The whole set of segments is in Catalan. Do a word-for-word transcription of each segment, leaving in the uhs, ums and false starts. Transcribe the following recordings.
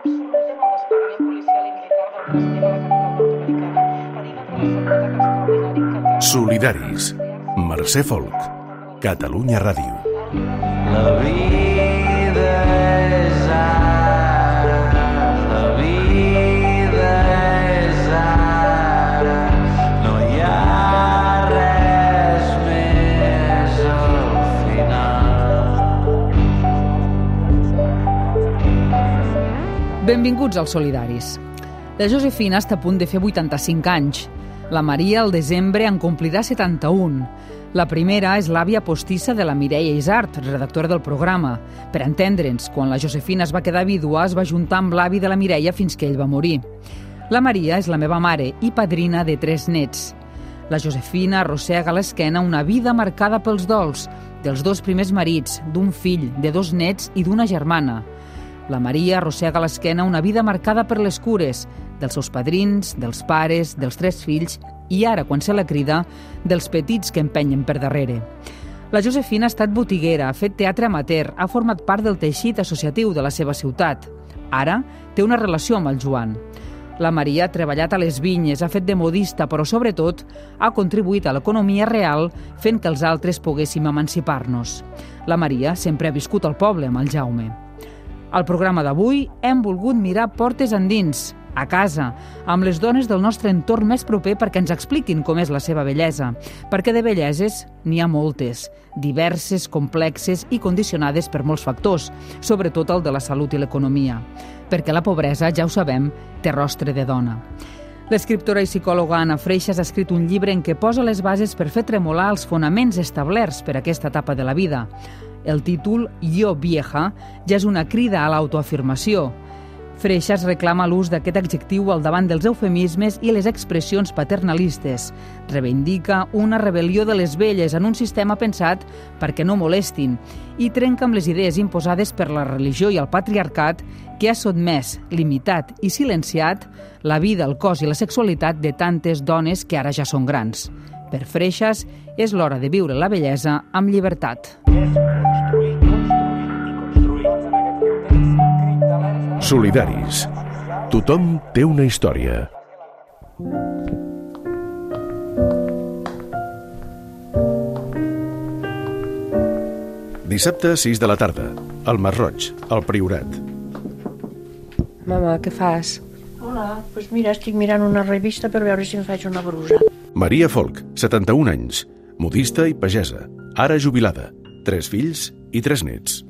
Solidaris. Mercè Folk. Catalunya Ràdio. La vida és ara, la vida és ara, no hi ha res més al final. Benvinguts als Solidaris. La Josefina està a punt de fer vuitanta-cinc anys. La Maria, al desembre, en complirà setanta-un. La primera és l'àvia postissa de la Mireia Isart, redactora del programa. Per entendre'ns, quan la Josefina es va quedar vídua, es va juntar amb l'avi de la Mireia fins que ell va morir. La Maria és la meva mare i padrina de tres nets. La Josefina arrossega a l'esquena una vida marcada pels dols, dels dos primers marits, d'un fill, de dos nets i d'una germana. La Maria arrossega a l'esquena una vida marcada per les cures, dels seus padrins, dels pares, dels tres fills i ara, quan se la crida, dels petits que empenyen per darrere. La Josefina ha estat botiguera, ha fet teatre amateur, ha format part del teixit associatiu de la seva ciutat. Ara té una relació amb el Joan. La Maria ha treballat a les vinyes, ha fet de modista, però sobretot ha contribuït a l'economia real fent que els altres poguéssim emancipar-nos. La Maria sempre ha viscut al poble amb el Jaume. Al programa d'avui hem volgut mirar portes endins, a casa, amb les dones del nostre entorn més proper perquè ens expliquin com és la seva bellesa, perquè de belleses n'hi ha moltes, diverses, complexes i condicionades per molts factors, sobretot el de la salut i l'economia, perquè la pobresa, ja ho sabem, té rostre de dona. L'escriptora i psicòloga Anna Freixas ha escrit un llibre en què posa les bases per fer tremolar els fonaments establerts per a aquesta etapa de la vida. El títol, Jo vieja, ja és una crida a l'autoafirmació. Freixas reclama l'ús d'aquest adjectiu al davant dels eufemismes i les expressions paternalistes. Reivindica una rebel·lió de les velles en un sistema pensat perquè no molestin i trenca amb les idees imposades per la religió i el patriarcat que ha sotmès, limitat i silenciat la vida, el cos i la sexualitat de tantes dones que ara ja són grans. Per Freixas, és l'hora de viure la bellesa amb llibertat. Solidaris. Tothom té una història. Dissabte, sis de la tarda. Al Masroig, al Priorat. Mama, què fas? Hola, doncs mira, estic mirant una revista per veure si em faig una brusa. Maria Folk, setanta-un anys, modista i pagesa, ara jubilada, tres fills i tres nets.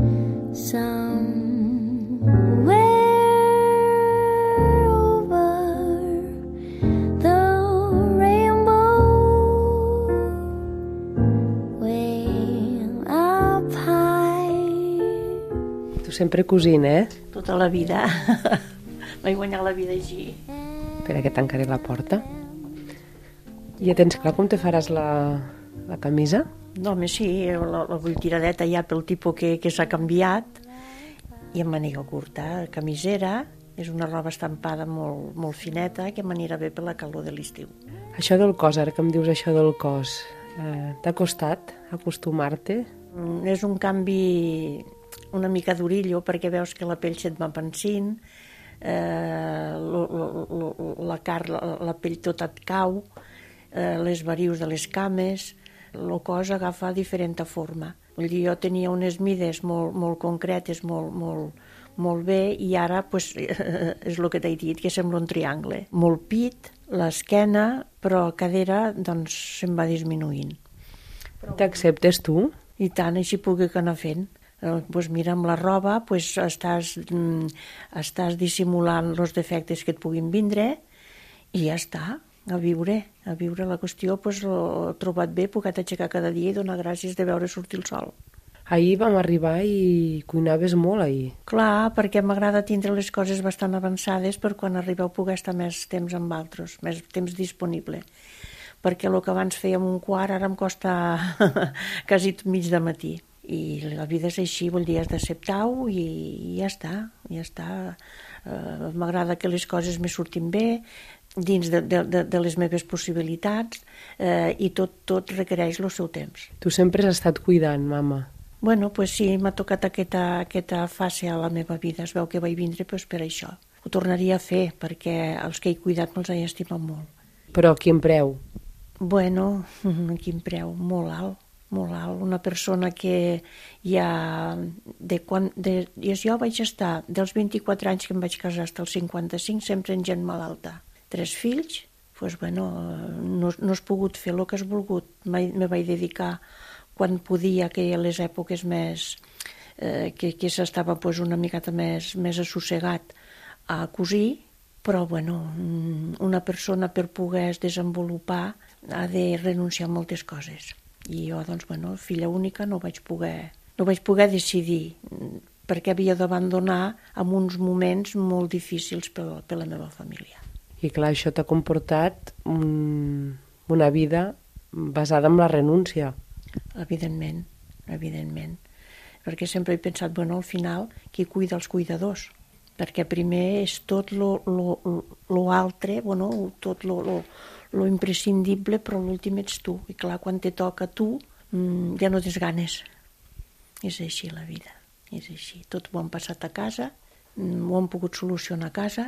Sempre cosint, eh? Tota la vida. Vaig guanyar la vida així. Espera que tancaré la porta. Ja tens clar com te faràs la, la camisa? No, home, sí, la, la vull tiradeta ja pel tipus que, que s'ha canviat i amb màniga curta, camisera, és una roba estampada molt, molt fineta que m'anirà bé per la calor de l'estiu. Això del cos, ara que em dius això del cos, eh, t'ha costat acostumar-te? Mm, és un canvi una mica d'orillo perquè veus que la pell se't va pensint, eh, lo, lo, lo, la carn, la, la pell tota et cau, eh, les varius de les cames, el cos agafa diferent forma. Vull dir, jo tenia unes mides molt, molt concretes, molt, molt, molt bé, i ara pues, és el que t'he dit, que sembla un triangle. Molt pit, l'esquena, però la cadera doncs, se'n va disminuint. T'acceptes tu? I tant, així pugui que anar fent. Pues mira, amb la roba pues, estàs, mm, estàs dissimulant els defectes que et puguin vindre i ja està, a viure. A viure la qüestió, pues, l'he trobat bé, puc aixecar cada dia i donar gràcies de veure sortir el sol. Ahir vam arribar i cuinaves molt ahir. Clar, perquè m'agrada tindre les coses bastant avançades per quan arribeu poder estar més temps amb altres, més temps disponible. Perquè el que abans fèiem un quart ara em costa quasi mig de matí. I la vida és així, vol dir, has d'acceptar-ho i, i ja està, ja està. Uh, m'agrada que les coses me surtin bé, dins de, de, de les meves possibilitats, uh, i tot, tot requereix el seu temps. Tu sempre has estat cuidant, mama. Bueno, pues sí, m'ha tocat aquesta, aquesta fase a la meva vida. Es veu que vaig vindre pues, per això. Ho tornaria a fer, perquè els que he cuidat me'ls he estimat molt. Però a quin preu? Bueno, a quin preu? Molt alt, molt alt. Una persona que ja... De quan, de, jo vaig estar dels vint-i-quatre anys que em vaig casar fins als cinquanta-cinc sempre en gent malalta. Tres fills, doncs, bueno, no, no has pogut fer el que has volgut. Me vaig dedicar quan podia, que a les èpoques més... Eh, que, que s'estava pues, una miqueta més, més assossegat a cosir, però bueno, una persona per poder desenvolupar ha de renunciar a moltes coses. I jo, doncs, bueno, filla única, no vaig poder, no vaig poder decidir perquè havia d'abandonar en uns moments molt difícils per, per la meva família. I clar, això t'ha comportat un, una vida basada en la renúncia. Evidentment, evidentment. Perquè sempre he pensat, bueno, al final, qui cuida els cuidadors? Perquè primer és tot lo, lo, lo altre, bueno, tot lo, lo, lo imprescindible, però l'últim ets tu. I clar, quan te toca a tu, mmm, ja no tens ganes. És així la vida, és així. Tot ho han passat a casa, ho han pogut solucionar a casa,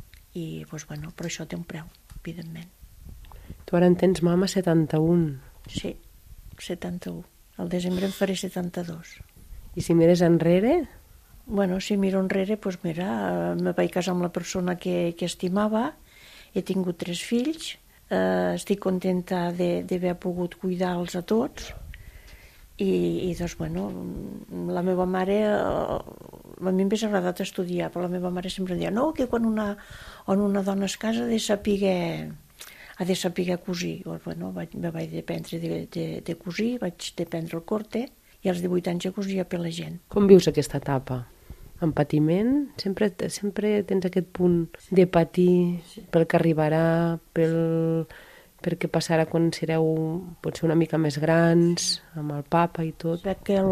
i doncs, bueno, però això té un preu, evidentment. Tu ara en tens, mama, setanta-un. Sí, setanta-un. Al desembre en faré setanta-dos. I si mires enrere? Bueno, si miro enrere, doncs mira, me vaig casar amb la persona que, que estimava, he tingut tres fills, eh, estic contenta d'haver pogut cuidar-los a tots, i, i doncs, bueno, la meva mare, eh, a mi m'hauria agradat estudiar, però la meva mare sempre deia, no, que quan una, quan una dona es casa ha de saber, ha de saber cosir. Doncs, bueno, vaig, me vaig aprendre de, de, de cosir, vaig aprendre el corte, i als divuit anys ja cosia per la gent. Com vius aquesta etapa? En patiment? Sempre, sempre tens aquest punt de patir pel que arribarà, pel, per què passarà quan sereu potser una mica més grans, amb el papa i tot? Veig que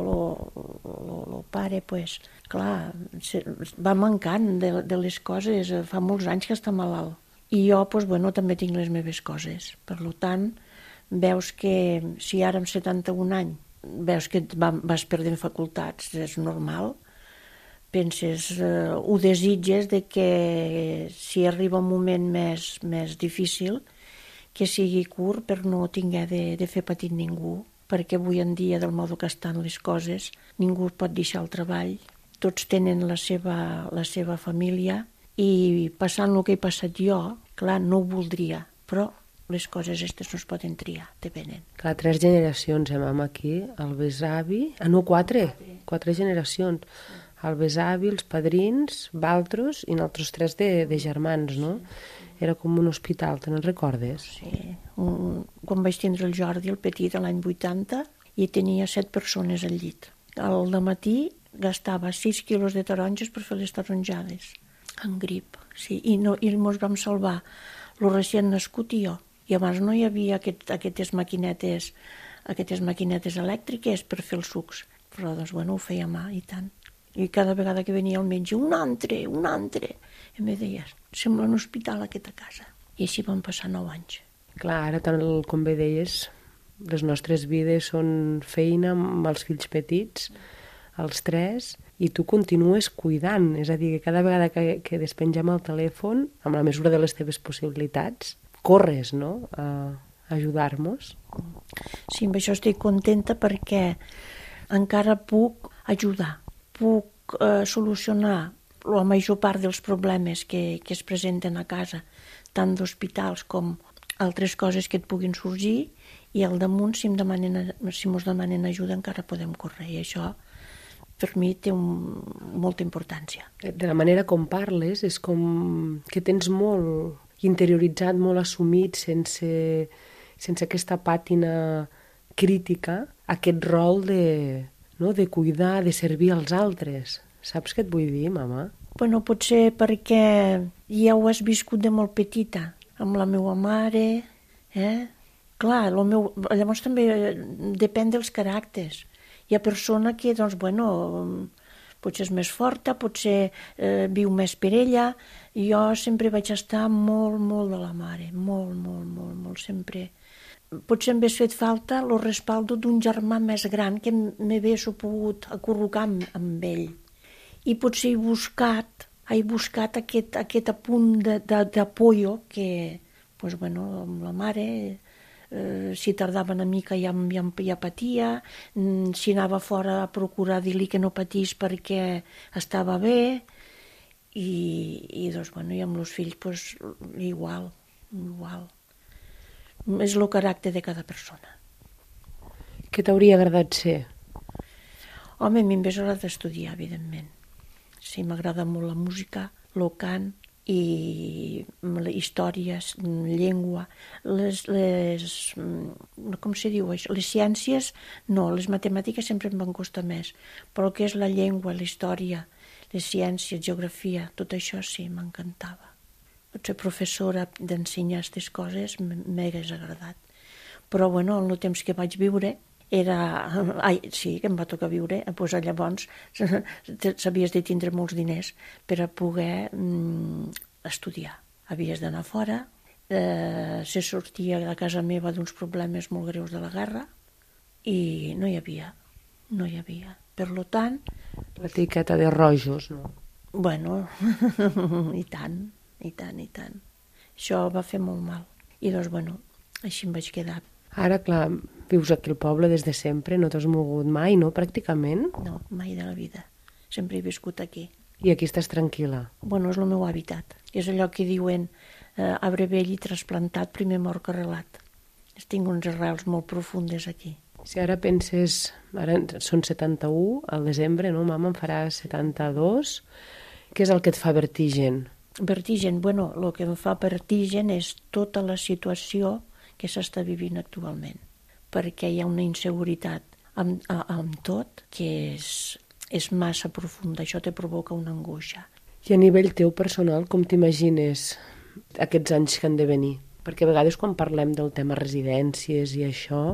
el pare, pues, clar, va mancant de, de les coses, fa molts anys que està malalt. I jo, pues, bueno, també tinc les meves coses. Per tant, veus que si ara amb setanta-un anys veus que vas perdent facultats, és normal, penses, eh, ho desitges de que si arriba un moment més, més difícil, que sigui curt per no tinguer de, de fer patir ningú, perquè avui en dia, del modo que estan les coses, ningú pot deixar el treball, tots tenen la seva, la seva família, i passant el que he passat jo, clar, no ho voldria, però les coses aquestes no es poden triar, depenen. Clar, tres generacions, eh, mama, aquí, el besavi... Ah, no, quatre, quatre generacions. El besavi, els padrins, valtros i nosaltres tres de, de germans, no? Era com un hospital, te'n recordes? Sí, un, quan vaig tindre el Jordi, el petit, l'any vuitanta, i tenia set persones al llit. Al dematí gastava sis quilos de taronges per fer les taronjades, en grip, sí, i, no, i mos vam salvar el recient nascut i jo. I abans no hi havia aquest, aquestes maquinetes aquestes maquinetes elèctriques per fer els sucs, però doncs, bueno, ho feia a mà i tant. I cada vegada que venia el metge, un altre, un altre, i em deia, sembla un hospital aquesta casa. I així van passar nou anys. Clar, ara, tant com bé deies, les nostres vides són feina amb els fills petits, els tres, i tu continues cuidant, és a dir, que cada vegada que, que despengem el telèfon, amb la mesura de les teves possibilitats, corres, no?, a ajudar-nos. Sí, amb això estic contenta perquè encara puc ajudar, puc eh, solucionar la major part dels problemes que, que es presenten a casa, tant d'hospitals com altres coses que et puguin sorgir, i al damunt, si em demanen, si mos demanen ajuda, encara podem córrer, i això per mi té un, molta importància. De la manera com parles, és com que tens molt interioritzat, molt assumit, sense, sense aquesta pàtina crítica, aquest rol de, no, de cuidar, de servir als altres. Saps què et vull dir, mama? Bueno, potser perquè ja ho has viscut de molt petita, amb la meva mare, eh? Clar, el meu... llavors també depèn dels caràcters. Hi ha persona que, doncs, bueno, potser és més forta, potser eh, viu més per ella. Jo sempre vaig estar molt, molt de la mare, molt, molt, molt, molt, sempre. potser m'hagués fet falta el respaldo d'un germà més gran que m'hagués pogut acurrucar amb, amb ell. I potser he buscat, he buscat aquest, aquest apunt d'apoyo que, pues, bueno, amb la mare, eh, si tardava una mica ja, ja, ja patia, si anava fora a procurar dir-li que no patís perquè estava bé, i, i, doncs, bueno, i amb els fills pues, igual, igual. És el caràcter de cada persona. Què t'hauria agradat ser? Home, a mi m'hagués agradat estudiar, evidentment. Sí, m'agrada molt la música, el cant i històries, llengua, les, les, com se diu això? Les ciències, no, les matemàtiques sempre em van costar més, però el que és la llengua, la història, les ciències, geografia, tot això sí, m'encantava. Ser professora d'ensenyar aquestes coses m'hagués agradat. Però, bueno, en el temps que vaig viure, era... Ai, sí, que em va tocar viure, doncs llavors s'havies de tindre molts diners per a poder mm, estudiar. Havies d'anar fora, eh, se sortia de casa meva d'uns problemes molt greus de la guerra i no hi havia, no hi havia. Per tant... L'etiqueta de rojos, no? Bueno, i tant. I tant, i tant. Això va fer molt mal. I doncs, bueno, així em vaig quedar. Ara, clar, vius aquí al poble des de sempre, no t'has mogut mai, no, pràcticament? No, mai de la vida. Sempre he viscut aquí. I aquí estàs tranquil·la? Bueno, és el meu hàbitat. És allò que diuen eh, arbre vell i trasplantat, primer mort que arrelat. Tinc uns arrels molt profundes aquí. Si ara penses, ara són setanta-u, al desembre, no, mama, em farà setanta-dos. Què és el que et fa vertigen? Vertigen, bueno, el que em fa vertigen és tota la situació que s'està vivint actualment, perquè hi ha una inseguretat amb, amb tot que és, és massa profunda, això te provoca una angoixa. I a nivell teu personal, com t'imagines aquests anys que han de venir? Perquè a vegades quan parlem del tema residències i això,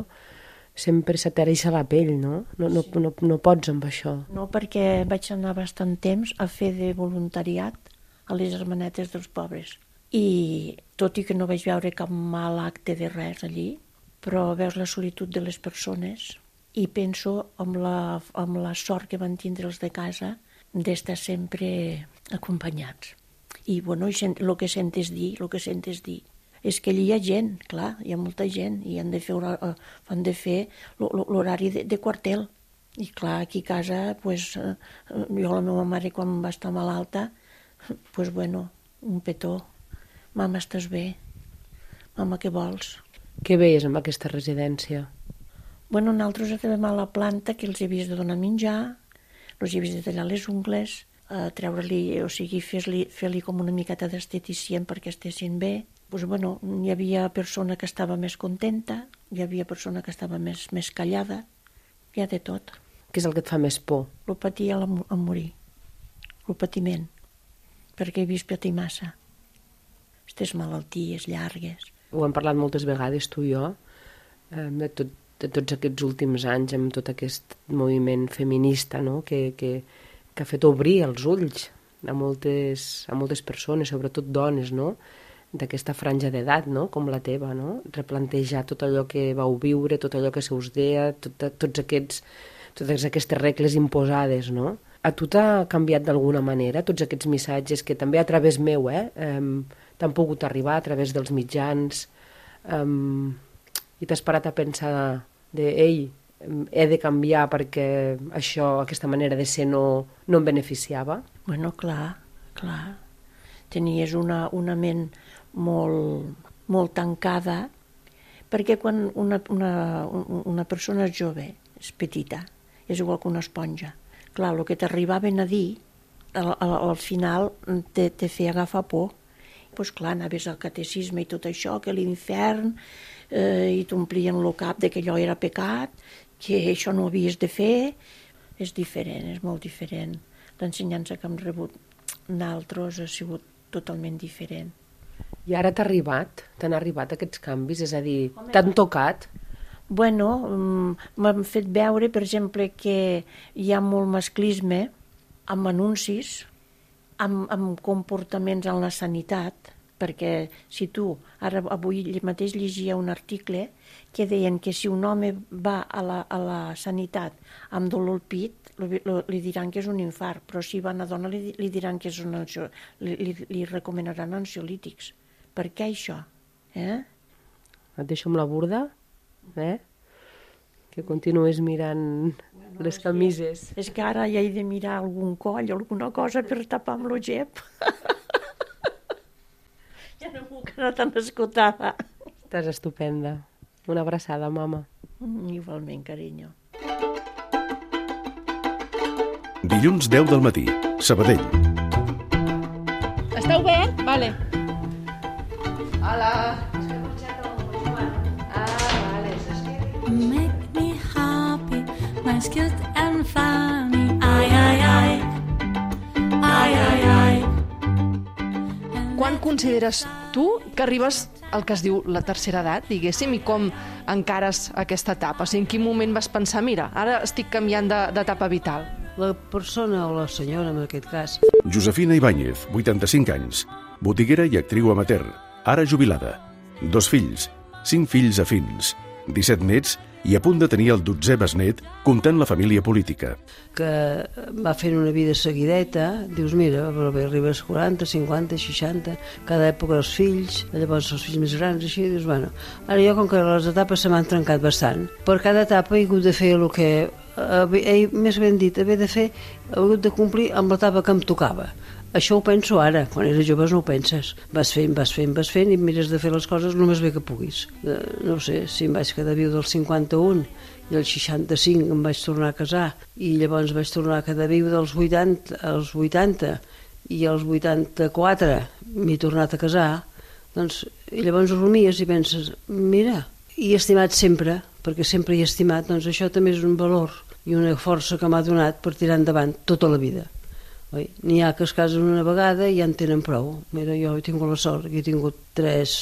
sempre se t'eriça la pell, no? No, no, no? no pots amb això. No, perquè vaig anar bastant temps a fer de voluntariat a les germanetes dels pobres. I tot i que no vaig veure cap mal acte de res allí, però veus la solitud de les persones i penso amb la, amb la sort que van tindre els de casa d'estar sempre acompanyats. I, bueno, el que sentes dir, el que sentes dir, és que allí hi ha gent, clar, hi ha molta gent, i han de fer, han de fer l'horari de, de quartel. I clar, aquí a casa, pues, jo la meva mare quan va estar malalta, pues bueno, un petó. Mama, estàs bé? Mama, què vols? Què veies amb aquesta residència? Bueno, nosaltres estem a la planta que els havies de donar menjar, els havies de tallar les ungles, eh, treure-li, o sigui, fer-li fer com una miqueta d'esteticient perquè estessin bé. Pues bueno, hi havia persona que estava més contenta, hi havia persona que estava més, més callada, hi ha de tot. Què és el que et fa més por? El patir a, la, a morir, el patiment, perquè he vist patir massa. Aquestes malalties llargues. Ho hem parlat moltes vegades, tu i jo, de, tot, de tots aquests últims anys, amb tot aquest moviment feminista, no? que, que, que ha fet obrir els ulls a moltes, a moltes persones, sobretot dones, no? D'aquesta franja d'edat, no? Com la teva, no? Replantejar tot allò que vau viure, tot allò que se us deia, tot, tots aquests, totes aquestes regles imposades, no? A tu t'ha canviat d'alguna manera tots aquests missatges que també a través meu eh, eh, t'han pogut arribar a través dels mitjans eh, i t'has parat a pensar de, ei, he de canviar perquè això, aquesta manera de ser no, no em beneficiava? Bueno, clar, clar. Tenies una, una ment molt, molt tancada, perquè quan una, una, una persona és jove, és petita, és igual que una esponja. Clar, el que t'arribaven a dir, al, al, al final te, te feia agafar por. Pues clar, anaves al catecisme i tot això, que l'infern, eh, i t'omplien el cap de que allò era pecat, que això no ho havies de fer. És diferent, és molt diferent. L'ensenyança que hem rebut nosaltres ha sigut totalment diferent. I ara t'ha arribat? T'han arribat aquests canvis? És a dir, t'han tocat? Bueno, m'han fet veure, per exemple, que hi ha molt masclisme amb anuncis, amb, amb comportaments en la sanitat, perquè si tu, ara avui mateix llegia un article que deien que si un home va a la, a la sanitat amb dolor al pit, li, li diran que és un infart, però si va una dona li, li diran que és un ansio, li, li, li recomanaran ansiolítics. Per què això? Eh? Et deixo amb la burda, eh? Que continues mirant bueno, les camises. És que, és que ara ja he de mirar algun coll o alguna cosa per tapar amb l'ogep. Ja no m'ho quedat tan escotada. Estàs estupenda. Una abraçada, mama. Mm, igualment, carinyo. Dilluns deu del matí, Sabadell. Està obert? Vale. Hola. Make me happy, my cute and funny. Ai, ai, ai. Ai, ai, ai. Quan consideres tu que arribes al que es diu la tercera edat, diguéssim, i com encares aquesta etapa? O sigui, en quin moment vas pensar, mira, ara estic canviant d'etapa vital? La persona o la senyora, en aquest cas. Josefina Ibáñez, vuitanta-cinc anys, botiguera i actriu amateur, ara jubilada. Dos fills, cinc fills afins, disset nets i a punt de tenir el dotzè besnet, comptant la família política. Que va fent una vida seguideta, dius, mira, però bé, arribes quaranta, cinquanta, seixanta, cada època els fills, llavors els fills més grans, així, dius, bueno, ara jo, com que les etapes se m'han trencat bastant, per cada etapa he hagut de fer el que, he, més ben dit, haver de fer, he hagut de complir amb l'etapa que em tocava. Això ho penso ara, quan eres jove no ho penses. Vas fent, vas fent, vas fent i mires de fer les coses el més bé que puguis. No ho sé, si em vaig quedar viu del cinquanta-un i el seixanta-cinc em vaig tornar a casar i llavors vaig tornar a quedar viu dels vuitanta als vuitanta i als vuitanta-quatre m'he tornat a casar, doncs i llavors ho rumies i penses, mira, i he estimat sempre, perquè sempre he estimat, doncs això també és un valor i una força que m'ha donat per tirar endavant tota la vida. N'hi ha que es casen una vegada i ja en tenen prou. Mira, jo he tingut la sort que he tingut tres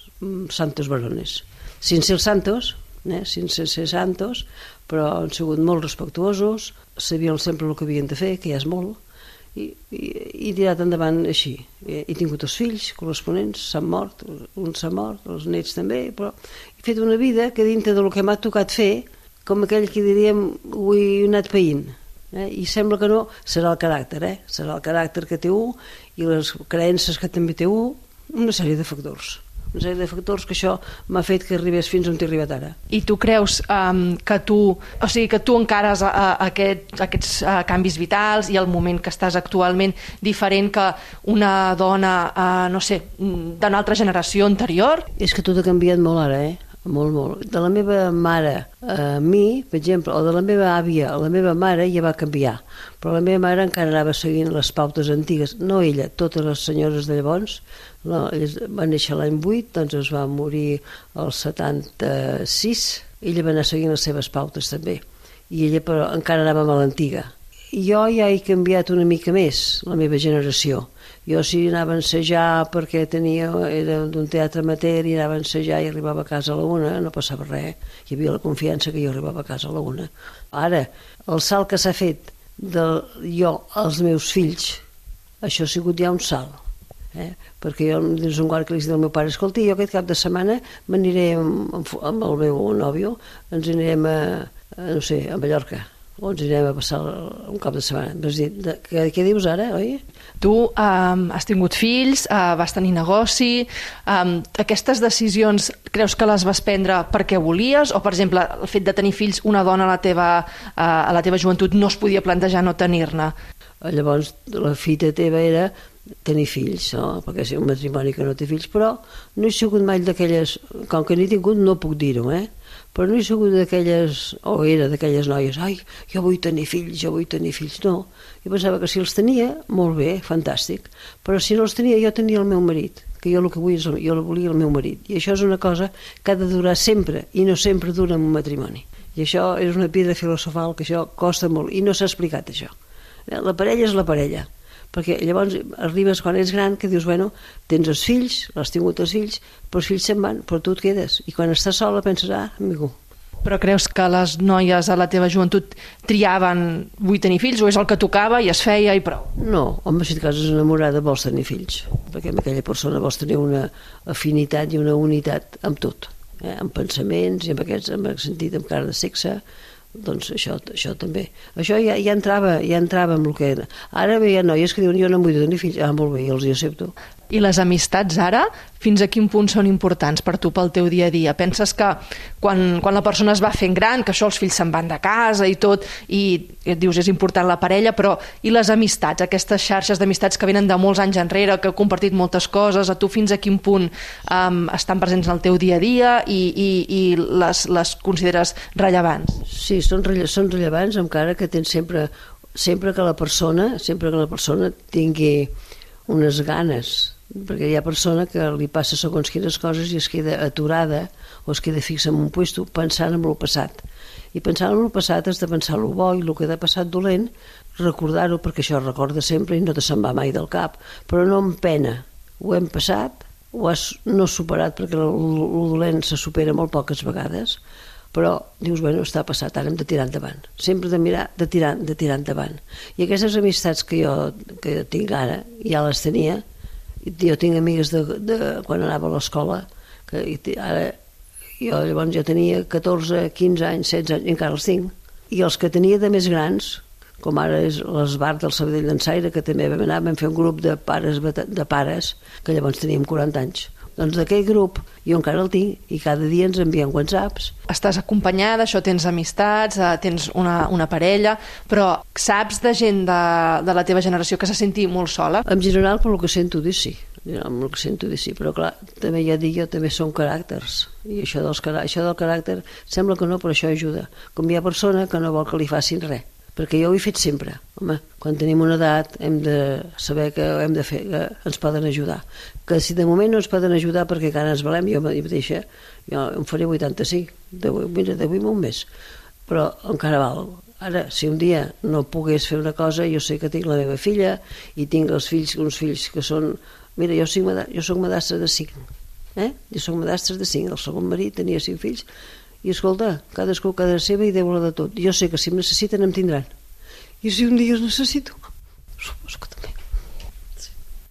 santos varones. Sin ser santos, eh? Sin ser santos, però han sigut molt respectuosos, sabien sempre el que havien de fer, que ja és molt, i, i, i tirat endavant així. He, he tingut els fills corresponents, s'han mort, uns s'han mort, els nets també, però he fet una vida que dintre del que m'ha tocat fer, com aquell que diríem, ho he anat païnt. Eh? I sembla que no, serà el caràcter, eh? Serà el caràcter que té un i les creences que també té un, una sèrie de factors. Una sèrie de factors que això m'ha fet que arribés fins on t'he arribat ara. I tu creus um, que tu, o sigui, que tu encares a, a aquest, aquests uh, canvis vitals i el moment que estàs actualment diferent que una dona, uh, no sé, d'una altra generació anterior? És que tot ha canviat molt ara, eh? Molt, molt. De la meva mare a mi, per exemple, o de la meva àvia a la meva mare ja va canviar, però la meva mare encara anava seguint les pautes antigues, no ella, totes les senyores de llavors. No, va néixer l'any vuit, doncs es va morir el setanta-sis, ella va anar seguint les seves pautes també, i ella però encara anava a l'antiga. Jo ja he canviat una mica més, la meva generació. Jo si anava a ensejar perquè tenia, era d'un teatre amateur i anava a ensejar i arribava a casa a la una, no passava res. Hi havia la confiança que jo arribava a casa a la una. Ara, el salt que s'ha fet de jo als meus fills, això ha sigut ja un salt. Eh? Perquè jo, des d'un quart que li dic al meu pare, escolti, jo aquest cap de setmana m'aniré amb, amb el meu nòvio, ens anirem a, a, no sé, a Mallorca, o ens anirem a passar un cap de setmana. Vas dir, de, què, què dius ara, oi? Tu um, has tingut fills, uh, vas tenir negoci, um, aquestes decisions creus que les vas prendre perquè volies, o per exemple el fet de tenir fills, una dona a la teva, uh, a la teva joventut no es podia plantejar no tenir-ne? Llavors la fita teva era tenir fills, no? Perquè és un matrimoni que no té fills, però no he sigut mai d'aquelles, com que n'he tingut no puc dir-ho, eh? Però no he sigut d'aquelles, o era d'aquelles noies, ai, jo vull tenir fills, jo vull tenir fills, no. Jo pensava que si els tenia, molt bé, fantàstic, però si no els tenia, jo tenia el meu marit, que jo el que vull és, el, jo volia el meu marit, i això és una cosa que ha de durar sempre, i no sempre dura en un matrimoni. I això és una pedra filosofal, que això costa molt, i no s'ha explicat això. La parella és la parella, perquè llavors arribes quan ets gran que dius, bueno, tens els fills, l'has tingut els fills, però els fills se'n van, però tu et quedes, i quan estàs sola penses, ah, amigo, Però creus que les noies a la teva joventut triaven vull tenir fills o és el que tocava i es feia i prou? No, home, si et cases enamorada vols tenir fills, perquè amb aquella persona vols tenir una afinitat i una unitat amb tot, eh? Amb pensaments i amb aquest, amb aquest sentit, amb cara de sexe, doncs això, això també. Això ja, ja entrava ja entrava amb el que era. Ara hi ha noies que diuen jo no em vull tenir fills, ah, molt bé, i els hi accepto. I les amistats ara, fins a quin punt són importants per tu pel teu dia a dia? Penses que quan, quan la persona es va fent gran, que això els fills se'n van de casa i tot, i et dius és important la parella, però i les amistats, aquestes xarxes d'amistats que venen de molts anys enrere, que heu compartit moltes coses, a tu fins a quin punt um, estan presents en el teu dia a dia i, i, i les, les consideres rellevants? Sí, són, relle són rellevants, encara que tens sempre, sempre que la persona, sempre que la persona tingui unes ganes, perquè hi ha persona que li passa segons quines coses i es queda aturada o es queda fixa en un puesto pensant en el passat. I pensant en el passat has de pensar el bo i el que t'ha passat dolent, recordar-ho perquè això recorda sempre i no te se'n va mai del cap, però no amb pena. Ho hem passat, ho has no superat perquè el, el dolent se supera molt poques vegades, però dius, bueno, està passat, ara hem de tirar endavant. Sempre de mirar, de tirar, de tirar endavant. I aquestes amistats que jo, que jo tinc ara, ja les tenia. Jo tinc amigues de, de quan anava a l'escola, que ara jo llavors ja tenia catorze, quinze anys, setze anys, i encara els tinc. I els que tenia de més grans, com ara és l'Esbart del Sabadell d'Ensaire, que també vam anar, vam fer un grup de pares, de pares que llavors teníem quaranta anys. Doncs d'aquell grup jo encara el tinc i cada dia ens enviem whatsapps. Estàs acompanyada, això tens amistats, tens una, una parella, però saps de gent de, de la teva generació que se senti molt sola? En general, per el que sento dir sí, amb el que sento dir sí, però clar, també ja dic jo, també són caràcters, i això, dels, això del caràcter sembla que no, però això ajuda. Com hi ha persona que no vol que li facin res, perquè jo ho he fet sempre. Home, quan tenim una edat hem de saber que hem de fer, que ens poden ajudar. Que si de moment no ens poden ajudar perquè encara ens valem, jo mateixa, jo em faré vuitanta-cinc, mira, d'avui un mes, però encara val. Ara, si un dia no pogués fer una cosa, jo sé que tinc la meva filla i tinc els fills, uns fills que són... Mira, jo soc, jo soc medastra de cinc, eh? Jo soc medastra de cinc, el segon marit tenia cinc fills, i escolta, cadascú cada seva i Déu-la de tot. Jo sé que si em necessiten em tindran. I si un dia els necessito, suposo que també. Sí.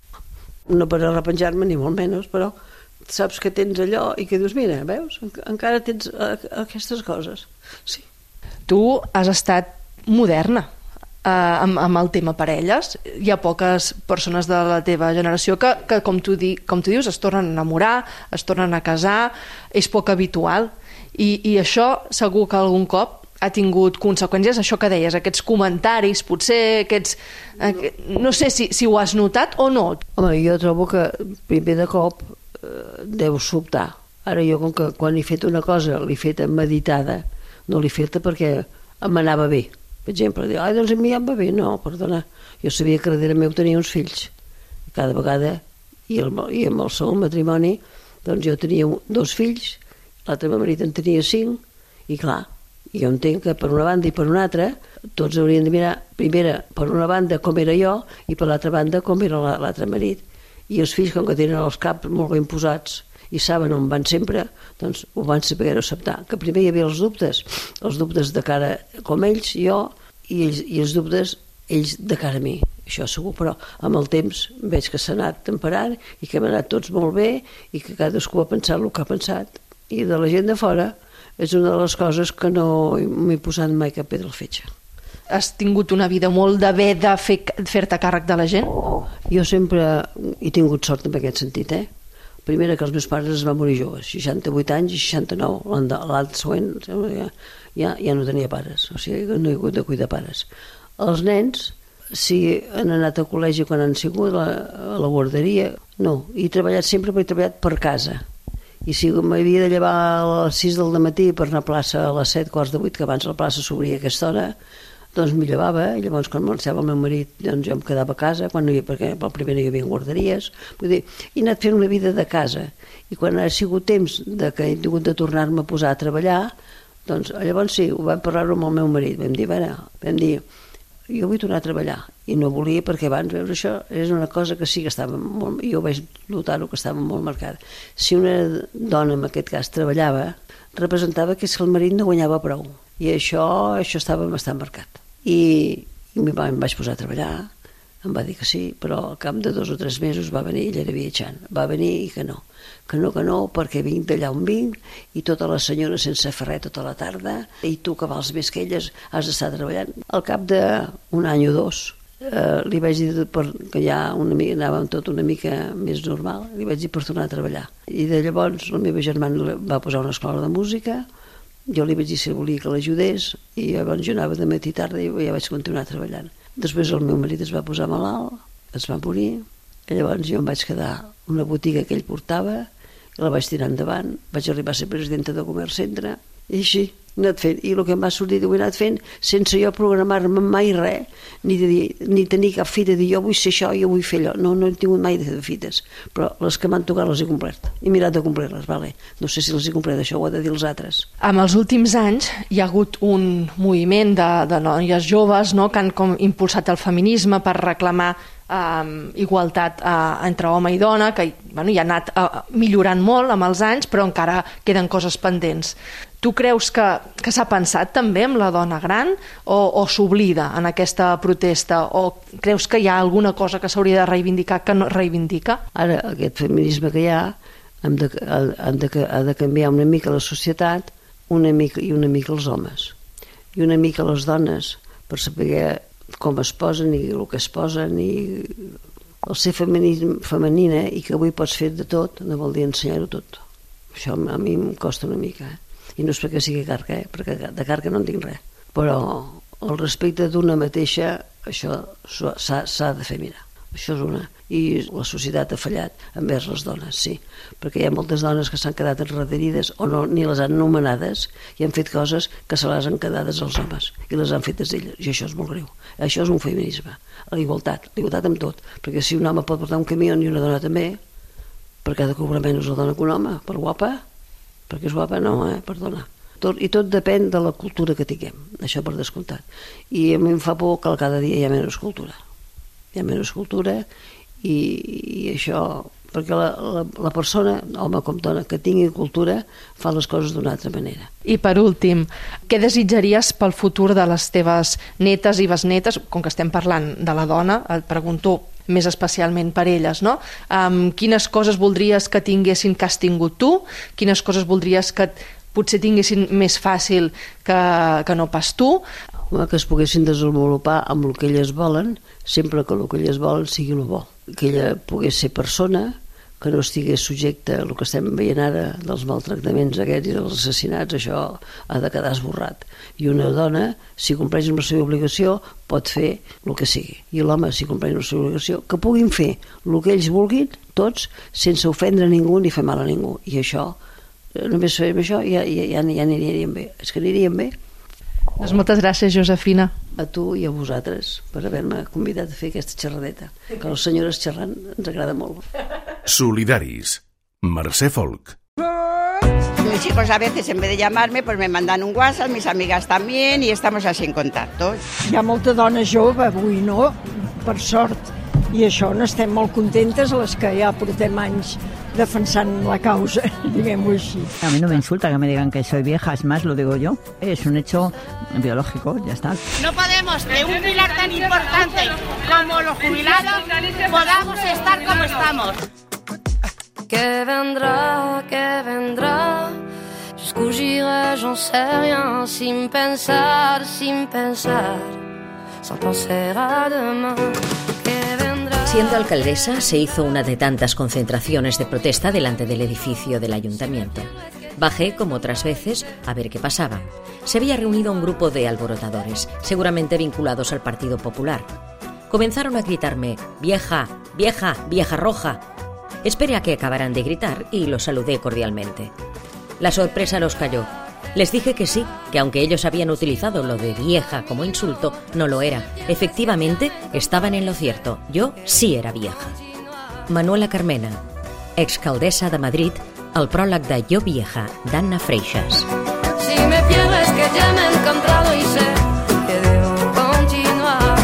No per arrepenjar-me, ni molt menys, però saps que tens allò i que dius, mira, veus, encara tens aquestes coses. Sí. Tu has estat moderna eh, amb, amb el tema parelles. Hi ha poques persones de la teva generació que, que com, tu di, com tu dius, es tornen a enamorar, es tornen a casar, és poc habitual. I, i això segur que algun cop ha tingut conseqüències, això que deies, aquests comentaris, potser aquests... Eh, no sé si, si ho has notat o no. Home, jo trobo que primer de cop eh, deu sobtar. Ara jo, com que quan he fet una cosa l'he feta meditada, no l'he feta perquè em anava bé. Per exemple, dir, ai, doncs a mi ja em va bé. No, perdona, jo sabia que darrere meu tenia uns fills. Cada vegada, i, el, i amb el segon matrimoni, doncs jo tenia dos fills, l'altre marit en tenia cinc, i clar, jo entenc que per una banda i per una altra tots haurien de mirar, primera, per una banda com era jo i per l'altra banda com era l'altre marit. I els fills, com que tenen els caps molt ben posats i saben on van sempre, doncs ho van saber acceptar. Que primer hi havia els dubtes, els dubtes de cara com ells, jo, i, ells, i els dubtes ells de cara a mi. Això segur, però amb el temps veig que s'ha anat temperant i que hem anat tots molt bé i que cadascú ha pensat el que ha pensat. I de la gent de fora és una de les coses que no m'he posat mai cap pedra al fetge. Has tingut una vida molt d'haver de fer, fer-te càrrec de la gent? Jo sempre he tingut sort en aquest sentit, eh? Primera, que els meus pares es van morir joves, seixanta-vuit anys i seixanta-nou. L'altre següent ja, ja, ja no tenia pares, o sigui que no he hagut de cuidar pares. Els nens, si han anat al col·legi quan han sigut a la, a la guarderia, no. He treballat sempre, però he treballat per casa. I si m'havia de llevar a les sis del matí per anar a plaça a les set, quarts de vuit, que abans la plaça s'obria a aquesta hora, doncs m'hi llevava, i llavors quan marxava el meu marit doncs jo em quedava a casa, quan no hi, perquè pel primer no hi havia guarderies. Vull dir, he anat fent una vida de casa, i quan ha sigut temps de que he tingut de tornar-me a posar a treballar, doncs llavors sí, ho vam parlar amb el meu marit, vam dir, bueno, vam dir, jo vull tornar a treballar. I no volia perquè abans, veus, això és una cosa que sí que estava molt... Jo vaig notar-ho que estava molt marcada. Si una dona, en aquest cas, treballava, representava que el marit no guanyava prou. I això, això estava bastant marcat. I, i em vaig posar a treballar, em va dir que sí, però al cap de dos o tres mesos va venir, ella era viatjant, va venir i que no, que no, que no, perquè vinc d'allà on vinc i tota la senyora sense fer res tota la tarda i tu que vals més que elles has d'estar treballant. Al cap d'un any o dos eh, li vaig dir per, que ja una mica, anàvem tot una mica més normal, li vaig dir per tornar a treballar. I de llavors la meva germana va posar una escola de música, jo li vaig dir si volia que l'ajudés i llavors jo anava de matí i tarda i ja vaig continuar treballant. Després el meu marit es va posar malalt, es va morir, i llavors jo em vaig quedar una botiga que ell portava, i la vaig tirar endavant, vaig arribar a ser presidenta de Comerç Centre, i així he anat fent. I el que em va sortir ho he anat fent sense jo programar-me mai res, ni, de dir, ni tenir cap fita de dir jo vull ser això, jo vull fer allò. No, no he tingut mai de fer fites, però les que m'han tocat les he complert. He mirat de complir-les, vale. No sé si les he complert, això ho he de dir els altres. En els últims anys hi ha hagut un moviment de, de noies joves, no?, que han com impulsat el feminisme per reclamar Um, igualtat uh, entre home i dona, que bueno, hi ha anat uh, millorant molt amb els anys, però encara queden coses pendents. Tu creus que, que s'ha pensat també en la dona gran o, o s'oblida en aquesta protesta, o creus que hi ha alguna cosa que s'hauria de reivindicar que no reivindica? Ara, aquest feminisme que hi ha hem de, han de, ha de canviar una mica la societat, una mica, i una mica els homes i una mica les dones, per saber com es posen i el que es posen, i el ser femenina i que avui pots fer de tot no vol dir ensenyar-ho tot. Això a mi em costa una mica, eh? I no és perquè sigui carca, eh? Perquè de carca no en tinc res, però el respecte d'una mateixa, això s'ha de fer mirar. Això és una. I la societat ha fallat envers les dones, sí, perquè hi ha moltes dones que s'han quedat enrederides o no, ni les han nomenades i han fet coses que se les han quedades als homes i les han fetes elles, i això és molt greu. Això és un feminisme, la igualtat, la igualtat amb tot, perquè si un home pot portar un camió i una dona també, per què ha de cobrar menys la dona que un home? Per guapa? Perquè és guapa? No, eh? Perdona. Tot, i tot depèn de la cultura que tinguem, això per descomptat. I a mi em fa por que cada dia hi ha menys cultura. Hi ha menys cultura i, i això, perquè la, la, la persona, home com dona, que tingui cultura, fa les coses d'una altra manera. I per últim, què desitjaries pel futur de les teves netes i besnetes? Com que estem parlant de la dona, et pregunto més especialment per elles, no? Um, quines coses voldries que tinguessin que has tingut tu? Quines coses voldries que potser tinguessin més fàcil que, que no pas tu? Que es poguessin desenvolupar amb el que elles volen, sempre que el que elles volen sigui el bo. Que ella pogués ser persona, que no estigués subjecte a el que estem veient ara dels maltractaments aquests i dels assassinats, això ha de quedar esborrat. I una dona, si compleix amb la seva obligació, pot fer el que sigui. I l'home, si compleix amb la seva obligació, que puguin fer el que ells vulguin, tots, sense ofendre a ningú ni fer mal a ningú. I això, només fem això, ja, ja, ja, ja aniríem bé. És que aniríem bé. Doncs moltes gràcies, Josefina. A tu i a vosaltres per haver-me convidat a fer aquesta xerradeta, que les senyores xerrant ens agrada molt. Solidaris. Mercè Folk. Mis hijos a veces en vez de llamarme pues me mandan un WhatsApp, mis amigas también, y estamos así en contacto. Hi ha molta dona jove avui, no? Per sort. I això n'estem molt contentes, les que ja portem anys defensant la causa, diguem-ho així. A mí no me insulta que me digan que soy vieja, es más, lo digo yo. Es un hecho biológico, ya está. No podemos que un pilar tan importante como los jubilados podamos estar como estamos. Que vendrá, que vendrá, jusqu'où j'irai, j'en sais rien, sin pensar, sin pensar, sans penser à demain. Siendo alcaldesa, se hizo una de tantas concentraciones de protesta delante del edificio del ayuntamiento. Bajé, como otras veces, a ver qué pasaba. Se había reunido un grupo de alborotadores, seguramente vinculados al Partido Popular. Comenzaron a gritarme, vieja, vieja, vieja roja. Esperé a que acabaran de gritar y los saludé cordialmente. La sorpresa los cayó. Les dije que sí, que aunque ellos habían utilizado lo de vieja como insulto, no lo era. Efectivamente, estaban en lo cierto. Yo sí era vieja. Manuela Carmena, excaldessa de Madrid, el pròleg de Jo vieja, d'Anna Freixas. Si me pierdes que ya me he encontrado y sé que debo continuar.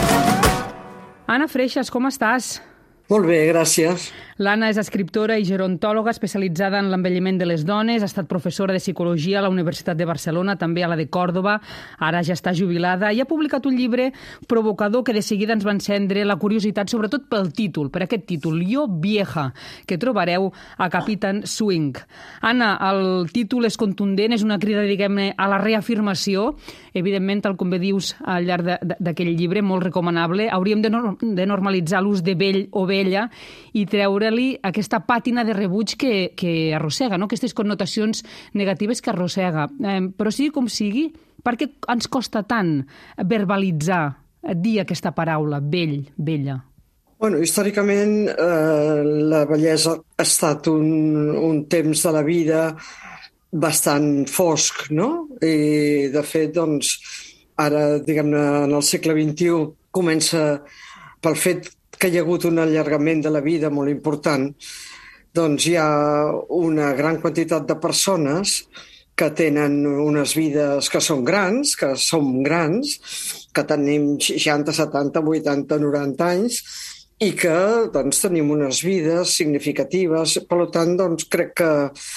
Anna Freixas, com estàs? Molt bé, gràcies. L'Anna és escriptora i gerontòloga especialitzada en l'envelliment de les dones, ha estat professora de psicologia a la Universitat de Barcelona, també a la de Còrdova, ara ja està jubilada, i ha publicat un llibre provocador que de seguida ens va encendre la curiositat, sobretot pel títol, per aquest títol, Yo Vieja, que trobareu a Capitán Swing. Anna, el títol és contundent, és una crida, diguem-ne, a la reafirmació, evidentment, tal com bé dius al llarg d'aquell llibre, molt recomanable. Hauríem de, no, de normalitzar l'ús de vell o vella i treure-li aquesta pàtina de rebuig que, que arrossega, no? Aquestes connotacions negatives que arrossega. Eh, però sigui com sigui, per què ens costa tant verbalitzar, dir aquesta paraula, vell, vella? Bueno, històricament, eh, la bellesa ha estat un, un temps de la vida bastant fosc, no? I, de fet, doncs, ara, diguem-ne, en el segle vint-i-u comença pel fet que hi ha hagut un allargament de la vida molt important, doncs hi ha una gran quantitat de persones que tenen unes vides que són grans, que som grans, que tenim seixanta, setanta, vuitanta, noranta anys, i que doncs, tenim unes vides significatives. Per tant, doncs, crec que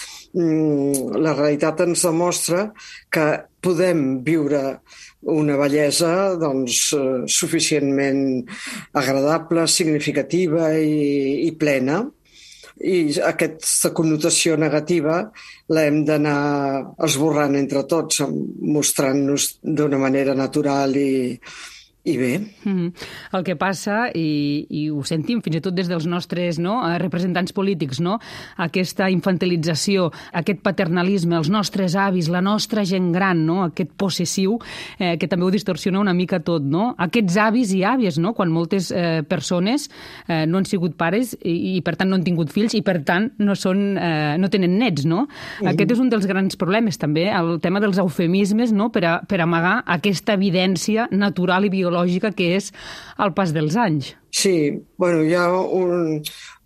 mm, la realitat ens demostra que podem viure una bellesa doncs, suficientment agradable, significativa i, i plena. I aquesta connotació negativa l'hem d'anar esborrant entre tots, mostrant-nos d'una manera natural i, i bé. Mm-hmm. El que passa, i, i ho sentim fins i tot des dels nostres no, representants polítics, no? Aquesta infantilització, aquest paternalisme, els nostres avis, la nostra gent gran, no? Aquest possessiu, eh, que també ho distorsiona una mica tot. No? Aquests avis i àvies, no? Quan moltes eh, persones eh, no han sigut pares i, i per tant no han tingut fills i per tant no, són, eh, no tenen nets. No? Mm-hmm. Aquest és un dels grans problemes també, el tema dels eufemismes, no? per, a, per amagar aquesta evidència natural i biològica lògica que és el pas dels anys. Sí, bueno, hi ha un,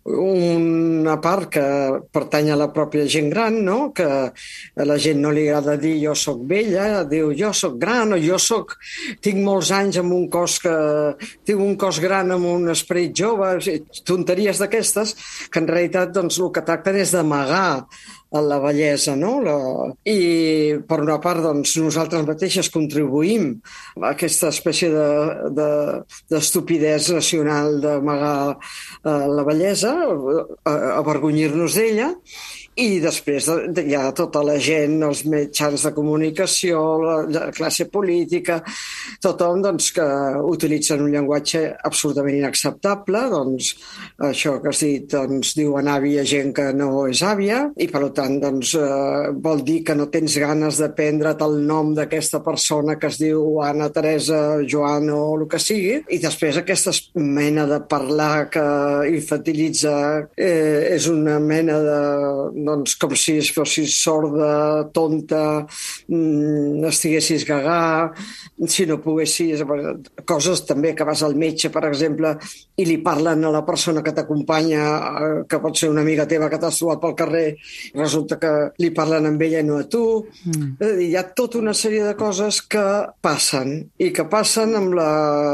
una part que pertany a la pròpia gent gran, no? Que a la gent no li agrada dir jo soc vella, diu jo soc gran o jo soc, tinc molts anys amb un cos que tinc un cos gran amb un esperit jove, tonteries d'aquestes que en realitat doncs, el que tracten és d'amagar a la bellesa, no? La... I per una part, doncs, nosaltres mateixes contribuïm a aquesta espècie de, de, d'estupidesa nacional d'amagar eh, la bellesa, avergonyir-nos d'ella, i després hi ha tota la gent, els mitjans de comunicació, la, la classe política, tothom doncs, que utilitzen un llenguatge absolutament inacceptable, doncs això que has dit, doncs, diuen àvia gent que no és àvia, i per tant doncs, eh, vol dir que no tens ganes de prendre't el nom d'aquesta persona que es diu Anna, Teresa, Joan o el que sigui, i després aquesta mena de parlar que infantilitza eh, és una mena de doncs, com si fossis sorda, tonta, mmm, estiguessis gagà, si no poguessis... Coses també que vas al metge, per exemple, i li parlen a la persona que t'acompanya, que pot ser una amiga teva que t'has trobat pel carrer, resulta que li parlen amb ella i no a tu. Mm. Hi ha tota una sèrie de coses que passen, i que passen amb la,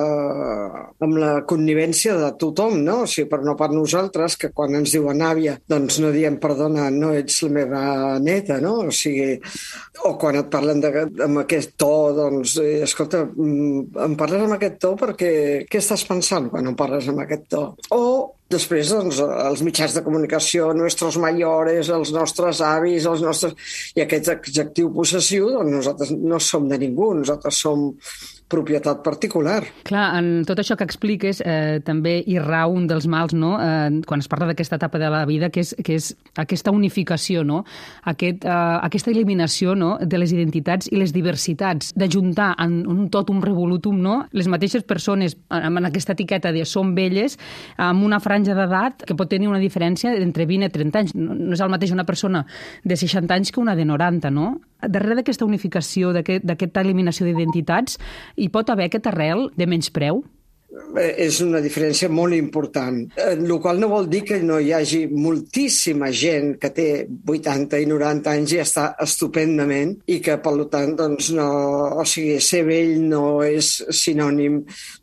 amb la connivència de tothom, no? O sigui, per no per nosaltres, que quan ens diuen àvia, doncs no diem, perdona, no ets la meva neta, no? O sigui, o quan et parlen de, amb aquest to, doncs, eh, escolta, em parles amb aquest to perquè què estàs pensant quan em parles amb aquest to? O després, doncs, els mitjans de comunicació, nostres mayores, els nostres avis, els nostres... I aquest adjectiu possessiu, doncs nosaltres no som de ningú, nosaltres som propietat particular. Clar, en tot això que expliques eh, també hi rau un dels mals, no? Eh, quan es parla d'aquesta etapa de la vida, que és, que és aquesta unificació, no? Aquest, eh, aquesta eliminació, no? De les identitats i les diversitats, d'ajuntar en un totum revolutum, no? Les mateixes persones amb aquesta etiqueta de som velles, amb una franja d'edat que pot tenir una diferència entre vint i trenta anys. No és el mateix una persona de seixanta anys que una de noranta, no? Darrere d'aquesta unificació, d'aquesta eliminació d'identitats, hi pot haver aquest arrel de menyspreu? és una diferència molt important. El qual no vol dir que no hi hagi moltíssima gent que té vuitanta i noranta anys i està estupendament i que, per tant, doncs, no, o sigui, ser vell no és sinònim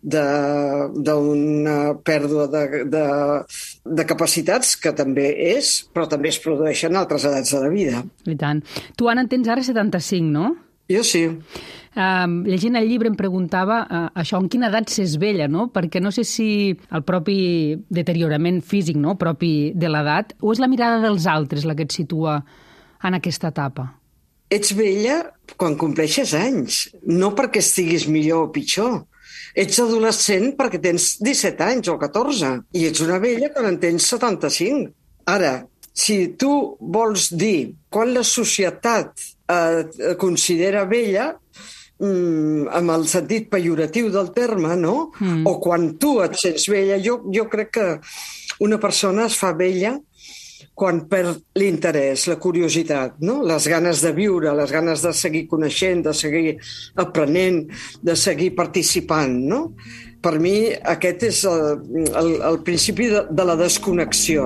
d'una pèrdua de, de, de capacitats, que també és, però també es produeixen a altres edats de la vida. I tant. Tu, Anna, en tens ara setanta-cinc, no? Jo sí. Uh, llegint el llibre em preguntava uh, això, en quina edat s'és vella, no? Perquè no sé si el propi deteriorament físic, no?, propi de l'edat, o és la mirada dels altres la que et situa en aquesta etapa? Ets vella quan compleixes anys, no perquè estiguis millor o pitjor. Ets adolescent perquè tens disset anys o catorze, i ets una vella quan en tens setanta-cinc. Ara, si tu vols dir quan la societat eh, considera vella, mm, amb el sentit pejoratiu del terme, no? Mm. O quan tu et sents vella, jo, jo crec que una persona es fa vella quan perd l'interès, la curiositat, no? Les ganes de viure, les ganes de seguir coneixent, de seguir aprenent, de seguir participant, no? Per mi aquest és el, el, el principi de, de la desconnexió.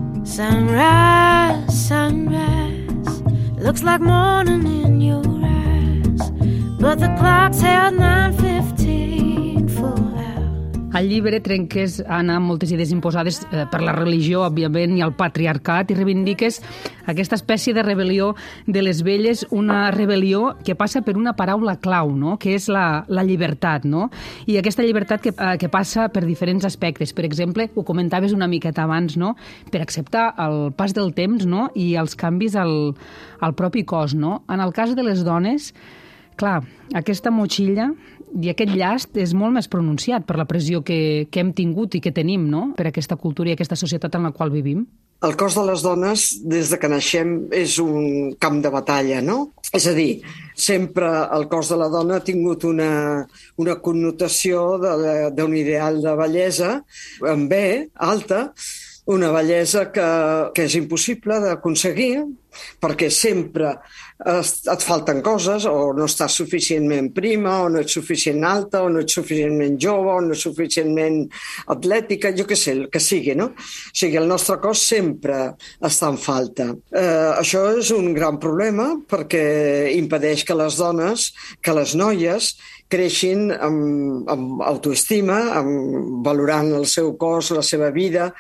Sunrise, sunrise, looks like morning in your eyes, but the clock's held nine fifteen full hours. Al llibre trenques, Anna, moltes idees imposades eh, per la religió, òbviament, i el patriarcat, i reivindiques aquesta espècie de rebel·lió de les velles, una rebel·lió que passa per una paraula clau, no?, que és la, la llibertat, no? I aquesta llibertat que, eh, que passa per diferents aspectes. Per exemple, ho comentaves una miqueta abans, no?, per acceptar el pas del temps, no?, i els canvis al, al propi cos, no? En el cas de les dones, clar, aquesta motxilla i aquest llast és molt més pronunciat per la pressió que, que hem tingut i que tenim, no?, per aquesta cultura i aquesta societat en la qual vivim. El cos de les dones, des de que naixem, és un camp de batalla, no? És a dir, sempre el cos de la dona ha tingut una, una connotació d'un ideal de bellesa, en B, alta, una bellesa que, que és impossible d'aconseguir, perquè sempre et falten coses, o no estàs suficientment prima, o no ets suficient alta, o no ets suficientment jove, o no ets suficientment atlètica, jo què sé, el que sigui, no? O sigui, el nostre cos sempre està en falta. Eh, això és un gran problema perquè impedeix que les dones, que les noies, creixin amb, amb autoestima, amb, valorant el seu cos, la seva vida,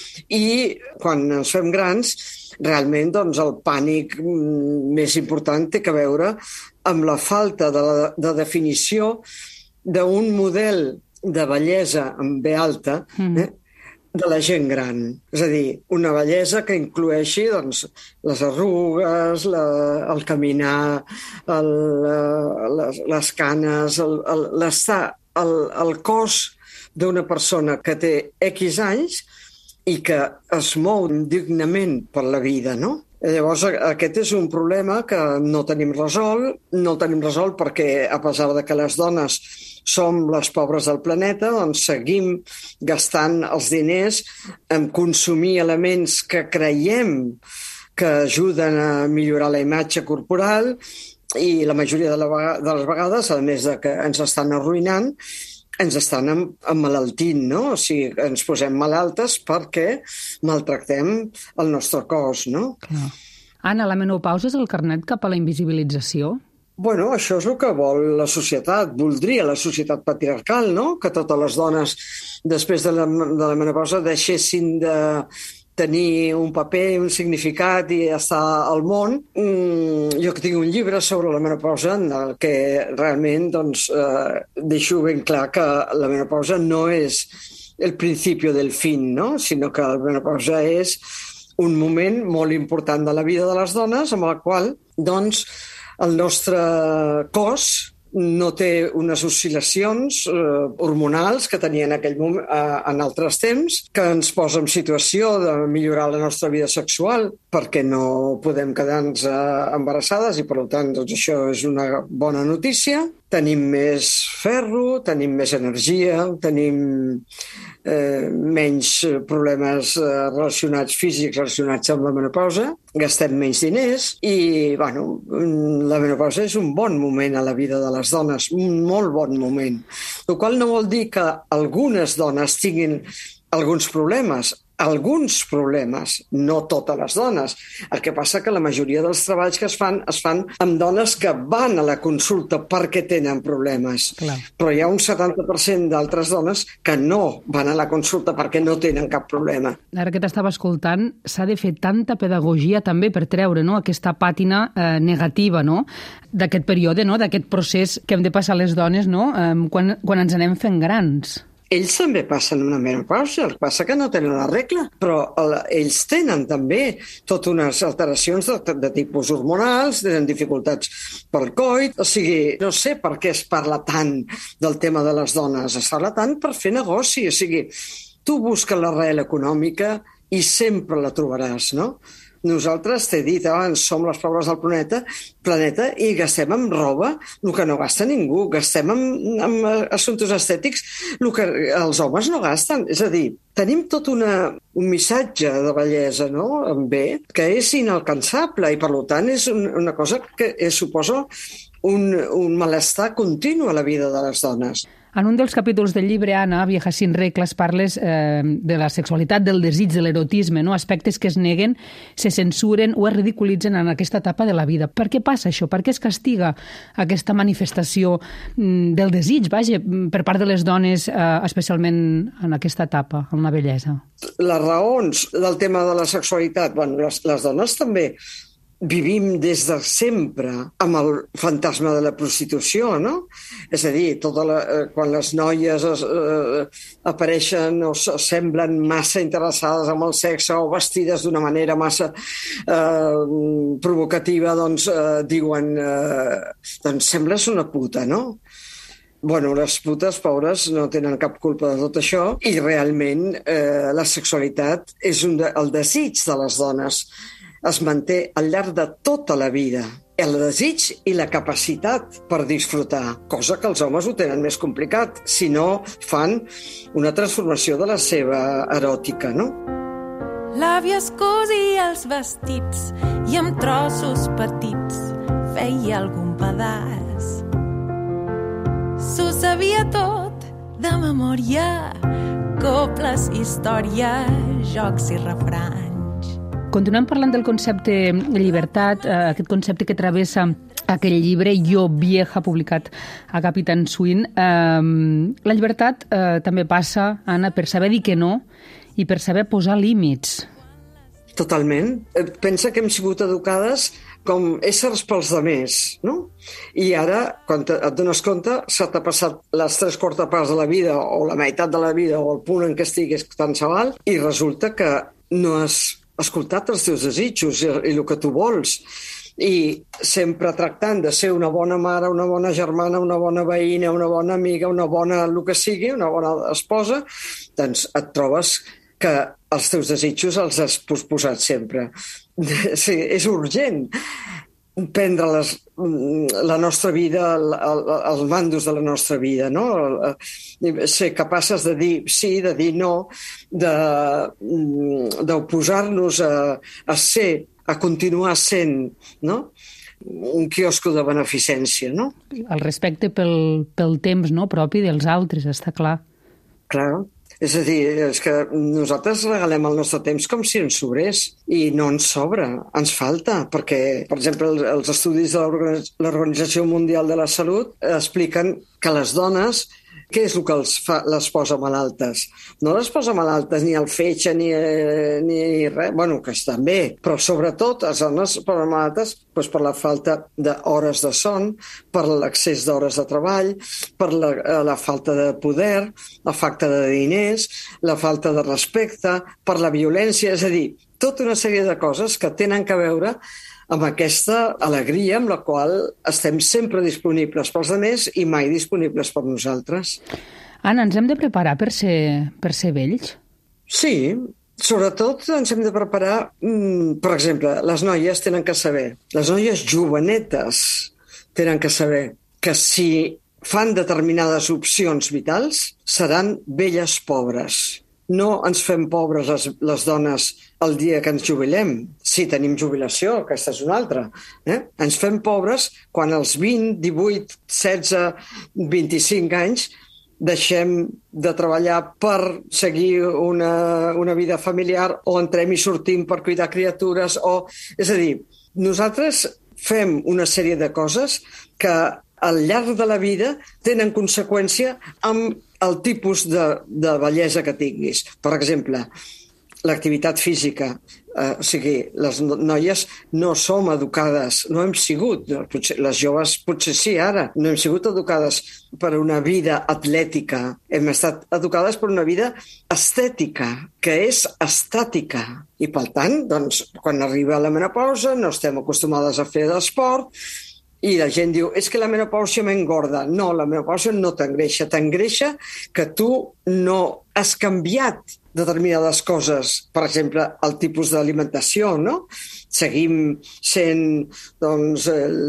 i quan ens fem grans, realment doncs, el pànic més important té a veure amb la falta de, la, de definició d'un model de bellesa amb B alta, mm. eh, de la gent gran. És a dir, una bellesa que inclueixi doncs, les arrugues, la, el caminar, el, les, les canes, el, el, l'estar, el, el cos d'una persona que té X anys i que es mou dignament per la vida, no? Llavors, aquest és un problema que no tenim resolt, no el tenim resolt perquè, a pesar de que les dones som les pobres del planeta, doncs seguim gastant els diners en consumir elements que creiem que ajuden a millorar la imatge corporal i la majoria de, la, de les vegades, a més de que ens estan arruïnant, ens estan emmalaltint, no? O sigui, ens posem malaltes perquè maltractem el nostre cos, no? Clar. Anna, la menopausa és el carnet cap a la invisibilització? Bueno, això és el que vol la societat, voldria la societat patriarcal, no? Que totes les dones, després de la, de la menopausa, deixessin de tenir un paper, un significat i estar al món. Mm, jo que tinc un llibre sobre la menopausa en el que realment doncs, eh, deixo ben clar que la menopausa no és el principi del fin, no? Sinó que la menopausa és un moment molt important de la vida de les dones amb el qual doncs, el nostre cos no té unes oscil·lacions eh, hormonals que tenia en aquell moment, eh, en altres temps, que ens posa en situació de millorar la nostra vida sexual perquè no podem quedar-nos eh, embarassades i, per tant, doncs, això és una bona notícia. tenim més ferro, tenim més energia, tenim eh, menys problemes eh, relacionats físics relacionats amb la menopausa, gastem menys diners i, bueno, la menopausa és un bon moment a la vida de les dones, un molt bon moment. El qual no vol dir que algunes dones tinguin alguns problemes, alguns problemes, no totes les dones. El que passa que la majoria dels treballs que es fan, es fan amb dones que van a la consulta perquè tenen problemes. Clar. Però hi ha un setanta per cent d'altres dones que no van a la consulta perquè no tenen cap problema. Ara que t'estava escoltant, s'ha de fer tanta pedagogia també per treure, no?, aquesta pàtina eh, negativa, no?, d'aquest període, no?, d'aquest procés que hem de passar les dones, no?, eh, quan, quan ens anem fent grans. Ells també passen una menopausa, el que passa que no tenen la regla, però el, ells tenen també totes unes alteracions de, de tipus hormonals, tenen dificultats pel coit, o sigui, no sé per què es parla tant del tema de les dones, es parla tant per fer negoci, o sigui, tu busques l'arrel econòmica i sempre la trobaràs, no? Nosaltres, t'he dit abans, som les pobres del planeta, planeta i gastem en roba el que no gasta ningú, gastem en, en assumptes estètics el que els homes no gasten. És a dir, tenim tot una, un missatge de bellesa, no?, en bé, que és inalcançable i, per tant, és un, una cosa que és, suposa un, un malestar continu a la vida de les dones. En un dels capítols del llibre, Anna, Viejas sin reglas, parles eh, de la sexualitat, del desig, de l'erotisme, no? Aspectes que es neguen, se censuren o es ridiculitzen en aquesta etapa de la vida. Per què passa això? Per què es castiga aquesta manifestació mm, del desig, vaja, per part de les dones, eh, especialment en aquesta etapa, en la bellesa? Les raons del tema de la sexualitat, bueno, les, les dones també vivim des de sempre amb el fantasma de la prostitució, no? És a dir, tota la, eh, quan les noies es, eh, apareixen o semblen massa interessades amb el sexe o vestides d'una manera massa eh, provocativa, doncs eh, diuen eh, doncs sembles una puta, no? Bueno, les putes, pobres, no tenen cap culpa de tot això i realment eh, la sexualitat és un de, el desig de les dones. Es manté al llarg de tota la vida. El desig i la capacitat per disfrutar, cosa que els homes ho tenen més complicat, si no fan una transformació de la seva eròtica, no? L'àvia es cosia els vestits i amb trossos petits feia algun pedaç. S'ho sabia tot de memòria, coples, història, jocs i refranys. Continuem parlant del concepte de llibertat, eh, aquest concepte que travessa aquell llibre Jo Vieja, publicat a Capitán Swing. Eh, la llibertat eh, també passa, Anna, per saber dir que no i per saber posar límits. Totalment. Pensa que hem sigut educades com éssers pels demés, no? I ara, quan et dones compte, se t'ha passat les tres quartes parts de la vida o la meitat de la vida o el punt en què estigues tan xaval i resulta que no has escoltat els teus desitjos i, i el que tu vols. I sempre tractant de ser una bona mare, una bona germana, una bona veïna, una bona amiga, una bona el que sigui, una bona esposa, doncs et trobes que els teus desitjos els has posposat sempre. Sí, és urgent prendre les, la nostra vida, els mandos de la nostra vida, no? Ser capaces de dir sí, de dir no, d'oposar-nos a, a ser, a continuar sent, no? Un quiosco de beneficència, no? El respecte pel, pel temps, no?, propi dels altres, està clar. Clar. És a dir, és que nosaltres regalem el nostre temps com si ens sobrés i no ens sobra, ens falta, perquè, per exemple, els estudis de l'Organització Mundial de la Salut expliquen que les dones, què és el que els fa, les posa malaltes? No les posa malaltes ni el fetge ni, ni res, bueno, que estan bé, però sobretot les dones posen malaltes doncs, per la falta d'hores de son, per l'accés d'hores de treball, per la, la falta de poder, la falta de diners, la falta de respecte, per la violència, és a dir, tota una sèrie de coses que tenen que veure amb aquesta alegria amb la qual estem sempre disponibles pels altres i mai disponibles per nosaltres. Anna, ens hem de preparar per ser, per ser vells? Sí, sobretot ens hem de preparar, per exemple, les noies tenen que saber, les noies jovenetes tenen que saber que si fan determinades opcions vitals seran velles pobres. No ens fem pobres les, les dones el dia que ens jubilem. Sí, tenim jubilació, aquesta és una altra. Eh? Ens fem pobres quan als vint, divuit, setze, vint-i-cinc anys deixem de treballar per seguir una, una vida familiar o entrem i sortim per cuidar criatures. O... És a dir, nosaltres fem una sèrie de coses que al llarg de la vida tenen conseqüència amb el tipus de, de bellesa que tinguis. Per exemple, l'activitat física. Eh, o sigui, les noies no som educades, no hem sigut, potser, les joves potser sí ara, no hem sigut educades per una vida atlètica, hem estat educades per una vida estètica, que és estàtica. I per tant, doncs, quan arriba la menopausa no estem acostumades a fer d'esport, i la gent diu, és que la menopàusia m'engorda. No, la menopàusia no t'engreixa. T'engreixa que tu no has canviat determinades coses. Per exemple, el tipus d'alimentació, no? Seguim sent doncs,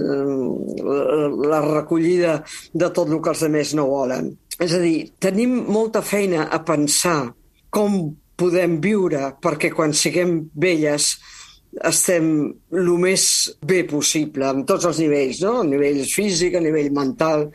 la recollida de tot el que els altres no volen. És a dir, tenim molta feina a pensar com podem viure perquè quan siguem velles estem el més bé possible, en tots els nivells, no? A nivell físic, a nivell mental.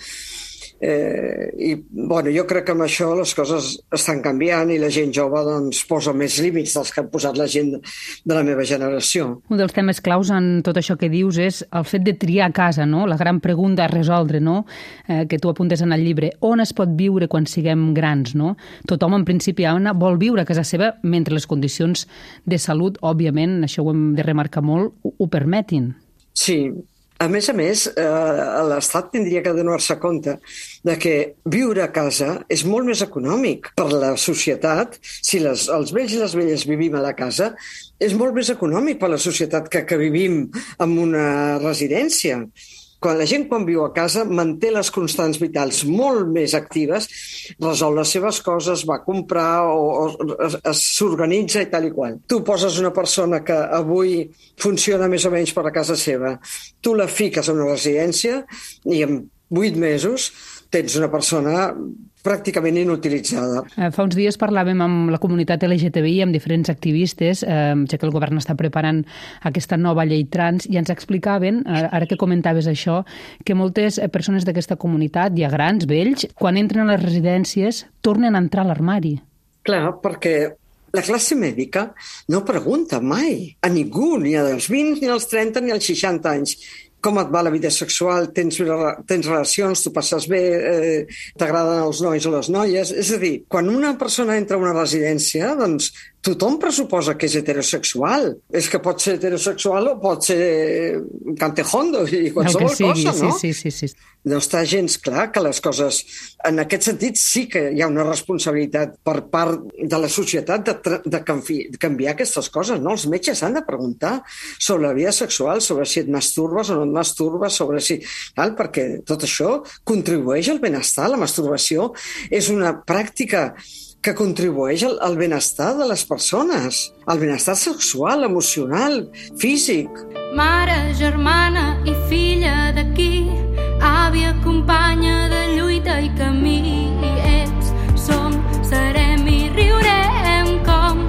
Eh, I bueno, jo crec que amb això les coses estan canviant i la gent jove doncs, posa més límits dels que han posat la gent de la meva generació. Un dels temes claus en tot això que dius és el fet de triar casa, no? La gran pregunta a resoldre, no? Eh, que tu apuntes en el llibre. On es pot viure quan siguem grans, no? Tothom, en principi, Anna, vol viure a casa seva mentre les condicions de salut, òbviament, això ho hem de remarcar molt, ho, ho permetin. Sí. A més a més, eh, l'Estat tindria que donar-se compte de que viure a casa és molt més econòmic per la societat. Si les, els vells i les velles vivim a la casa, és molt més econòmic per la societat que, que vivim en una residència. Quan la gent quan viu a casa manté les constants vitals molt més actives, resol les seves coses, va a comprar o, o s'organitza i tal i qual. Tu poses una persona que avui funciona més o menys per a casa seva, tu la fiques a una residència i en vuit mesos tens una persona pràcticament inutilitzada. Fa uns dies parlàvem amb la comunitat L G T B I, amb diferents activistes, eh, ja que el govern està preparant aquesta nova llei trans, i ens explicaven, ara que comentaves això, que moltes persones d'aquesta comunitat, ja grans, vells, quan entren a les residències, tornen a entrar a l'armari. Clar, perquè la classe mèdica no pregunta mai a ningú, ni als vint, ni als trenta, ni als seixanta anys. Com et va la vida sexual, tens, tens relacions, tu passes bé, eh, t'agraden els nois o les noies. És a dir, quan una persona entra a una residència, doncs tothom pressuposa que és heterosexual. És que pot ser heterosexual o pot ser cantejondo i qualsevol sigui, cosa, no? Sí, sí, sí, sí. No està gens clar que les coses... En aquest sentit sí que hi ha una responsabilitat per part de la societat de, de, canvi, de canviar aquestes coses, no? Els metges han de preguntar sobre la vida sexual, sobre si et masturbes o no et masturbes, sobre si... Tal, perquè tot això contribueix al benestar. La masturbació és una pràctica que contribueix al, al benestar de les persones, al benestar sexual, emocional, físic. Mare, germana i filla d'aquí, àvia, companya de lluita i camí. Ets, som, serem i riurem com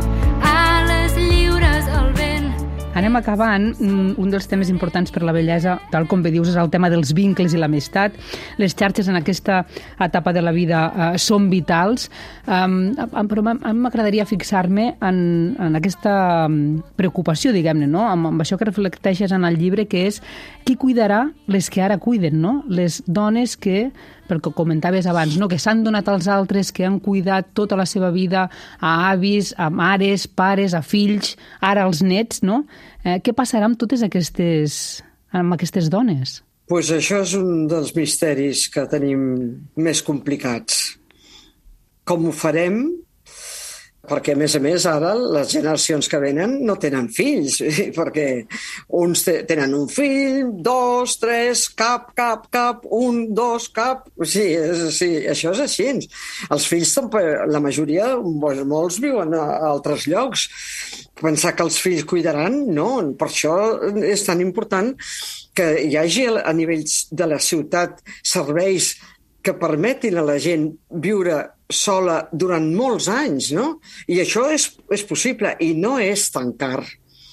ales lliures al vent. Anem acabant. Un dels temes importants per la bellesa, tal com bé dius, és el tema dels vincles i l'amistat. Les xarxes en aquesta etapa de la vida uh, són vitals, um, però a mi m'agradaria fixar-me en, en aquesta preocupació, diguem-ne, no? amb, amb això que reflecteixes en el llibre, que és qui cuidarà les que ara cuiden, no? Les dones que, pel que comentaves abans, no? Que s'han donat als altres, que han cuidat tota la seva vida a avis, a mares, pares, a fills, ara als nets, no? Eh, què passarà amb totes aquestes, amb aquestes dones? Pues això és un dels misteris que tenim més complicats. Com ho farem? Perquè, a més a més, ara les generacions que venen no tenen fills, perquè uns tenen un fill, dos, tres, cap, cap, cap, un, dos, cap... Sí, sí, això és així. Els fills, la majoria, molts viuen a altres llocs. Pensar que els fills cuidaran, no. Per això és tan important que hi hagi a nivell de la ciutat serveis que permetin a la gent viure sola durant molts anys, no? I això és, és possible i no és tan car.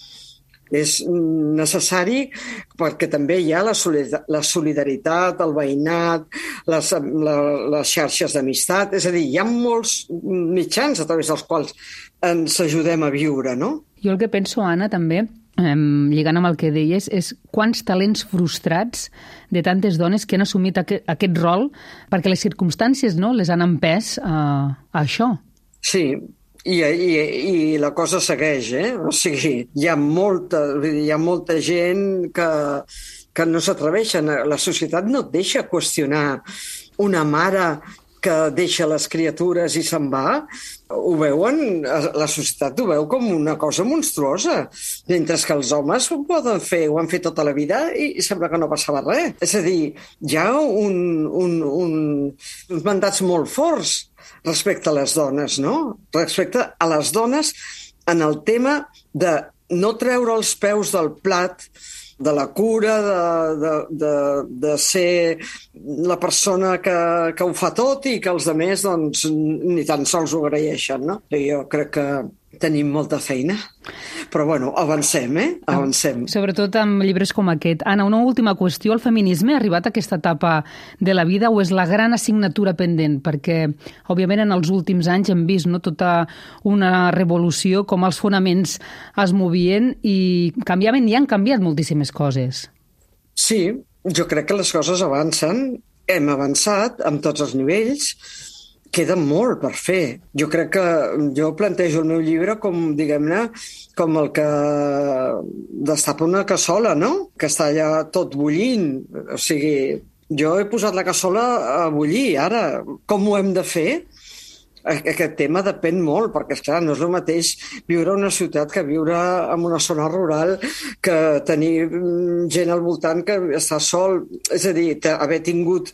És necessari perquè també hi ha la solidaritat, el veïnat, les, la, les xarxes d'amistat, és a dir, hi ha molts mitjans a través dels quals ens ajudem a viure, no? Jo el que penso, Anna, també, eh, lligant amb el que deies, és quants talents frustrats de tantes dones que han assumit aquest, aquest rol perquè les circumstàncies, no?, les han empès a, a això. Sí, I, i, i la cosa segueix, eh? O sigui, hi ha molta, hi ha molta gent que, que no s'atreveixen. La societat no et deixa qüestionar una mare que deixa les criatures i se'n va. Ho veuen, la societat ho veu com una cosa monstruosa, mentre que els homes ho poden fer, ho han fet tota la vida i sembla que no passava res. És a dir, hi ha un, un, un, uns mandats molt forts respecte a les dones, no? Respecte a les dones en el tema de no treure els peus del plat, de la cura, de, de, de, de ser la persona que, que ho fa tot i que els altres doncs, ni tan sols ho agraeixen, no? I jo crec que tenim molta feina. Però, bueno, avancem, eh? Avancem. Sobretot amb llibres com aquest. Anna, una última qüestió. El feminisme ha arribat a aquesta etapa de la vida o és la gran assignatura pendent? Perquè, òbviament, en els últims anys hem vist, no, tota una revolució, com els fonaments es movien i canviaven i han canviat moltíssimes coses. Sí, jo crec que les coses avancen. Hem avançat amb tots els nivells. Queda molt per fer. Jo crec que jo plantejo el meu llibre com, diguem-ne, com el que destapa una cassola, no? Que està allà tot bullint. O sigui, jo he posat la cassola a bullir. Ara, com ho hem de fer? Aquest tema depèn molt, perquè, esclar, no és el mateix viure en una ciutat que viure en una zona rural, que tenir gent al voltant que està sol. És a dir, haver tingut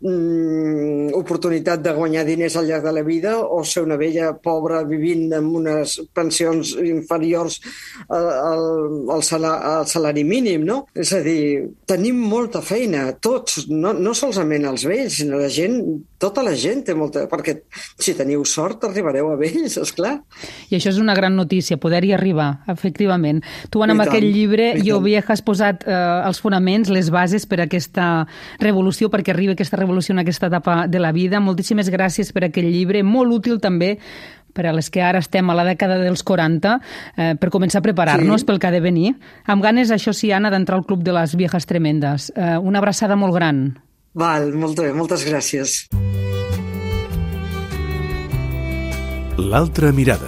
mm, oportunitat de guanyar diners al llarg de la vida o ser una vella pobra vivint amb unes pensions inferiors al, al, al, salari, al salari mínim, no? És a dir, tenim molta feina, tots, no, no solament els vells, sinó la gent, tota la gent té molta... Perquè si teniu sort, arribareu a vells, esclar. I això és una gran notícia, poder-hi arribar, efectivament. Tu, Anna, amb aquest llibre, Jo Vieja, has posat eh, els fonaments, les bases per a aquesta revolució, perquè arribi aquesta revolució en aquesta etapa de la vida. Moltíssimes gràcies per aquest llibre, molt útil també per a les que ara estem a la dècada dels quaranta, eh, per començar a preparar-nos sí. pel que ha de venir. Amb ganes, això sí, Anna, d'entrar al Club de les Viejas Tremendes. Eh, una abraçada molt gran. Val, molt bé, moltes gràcies. L'altra mirada.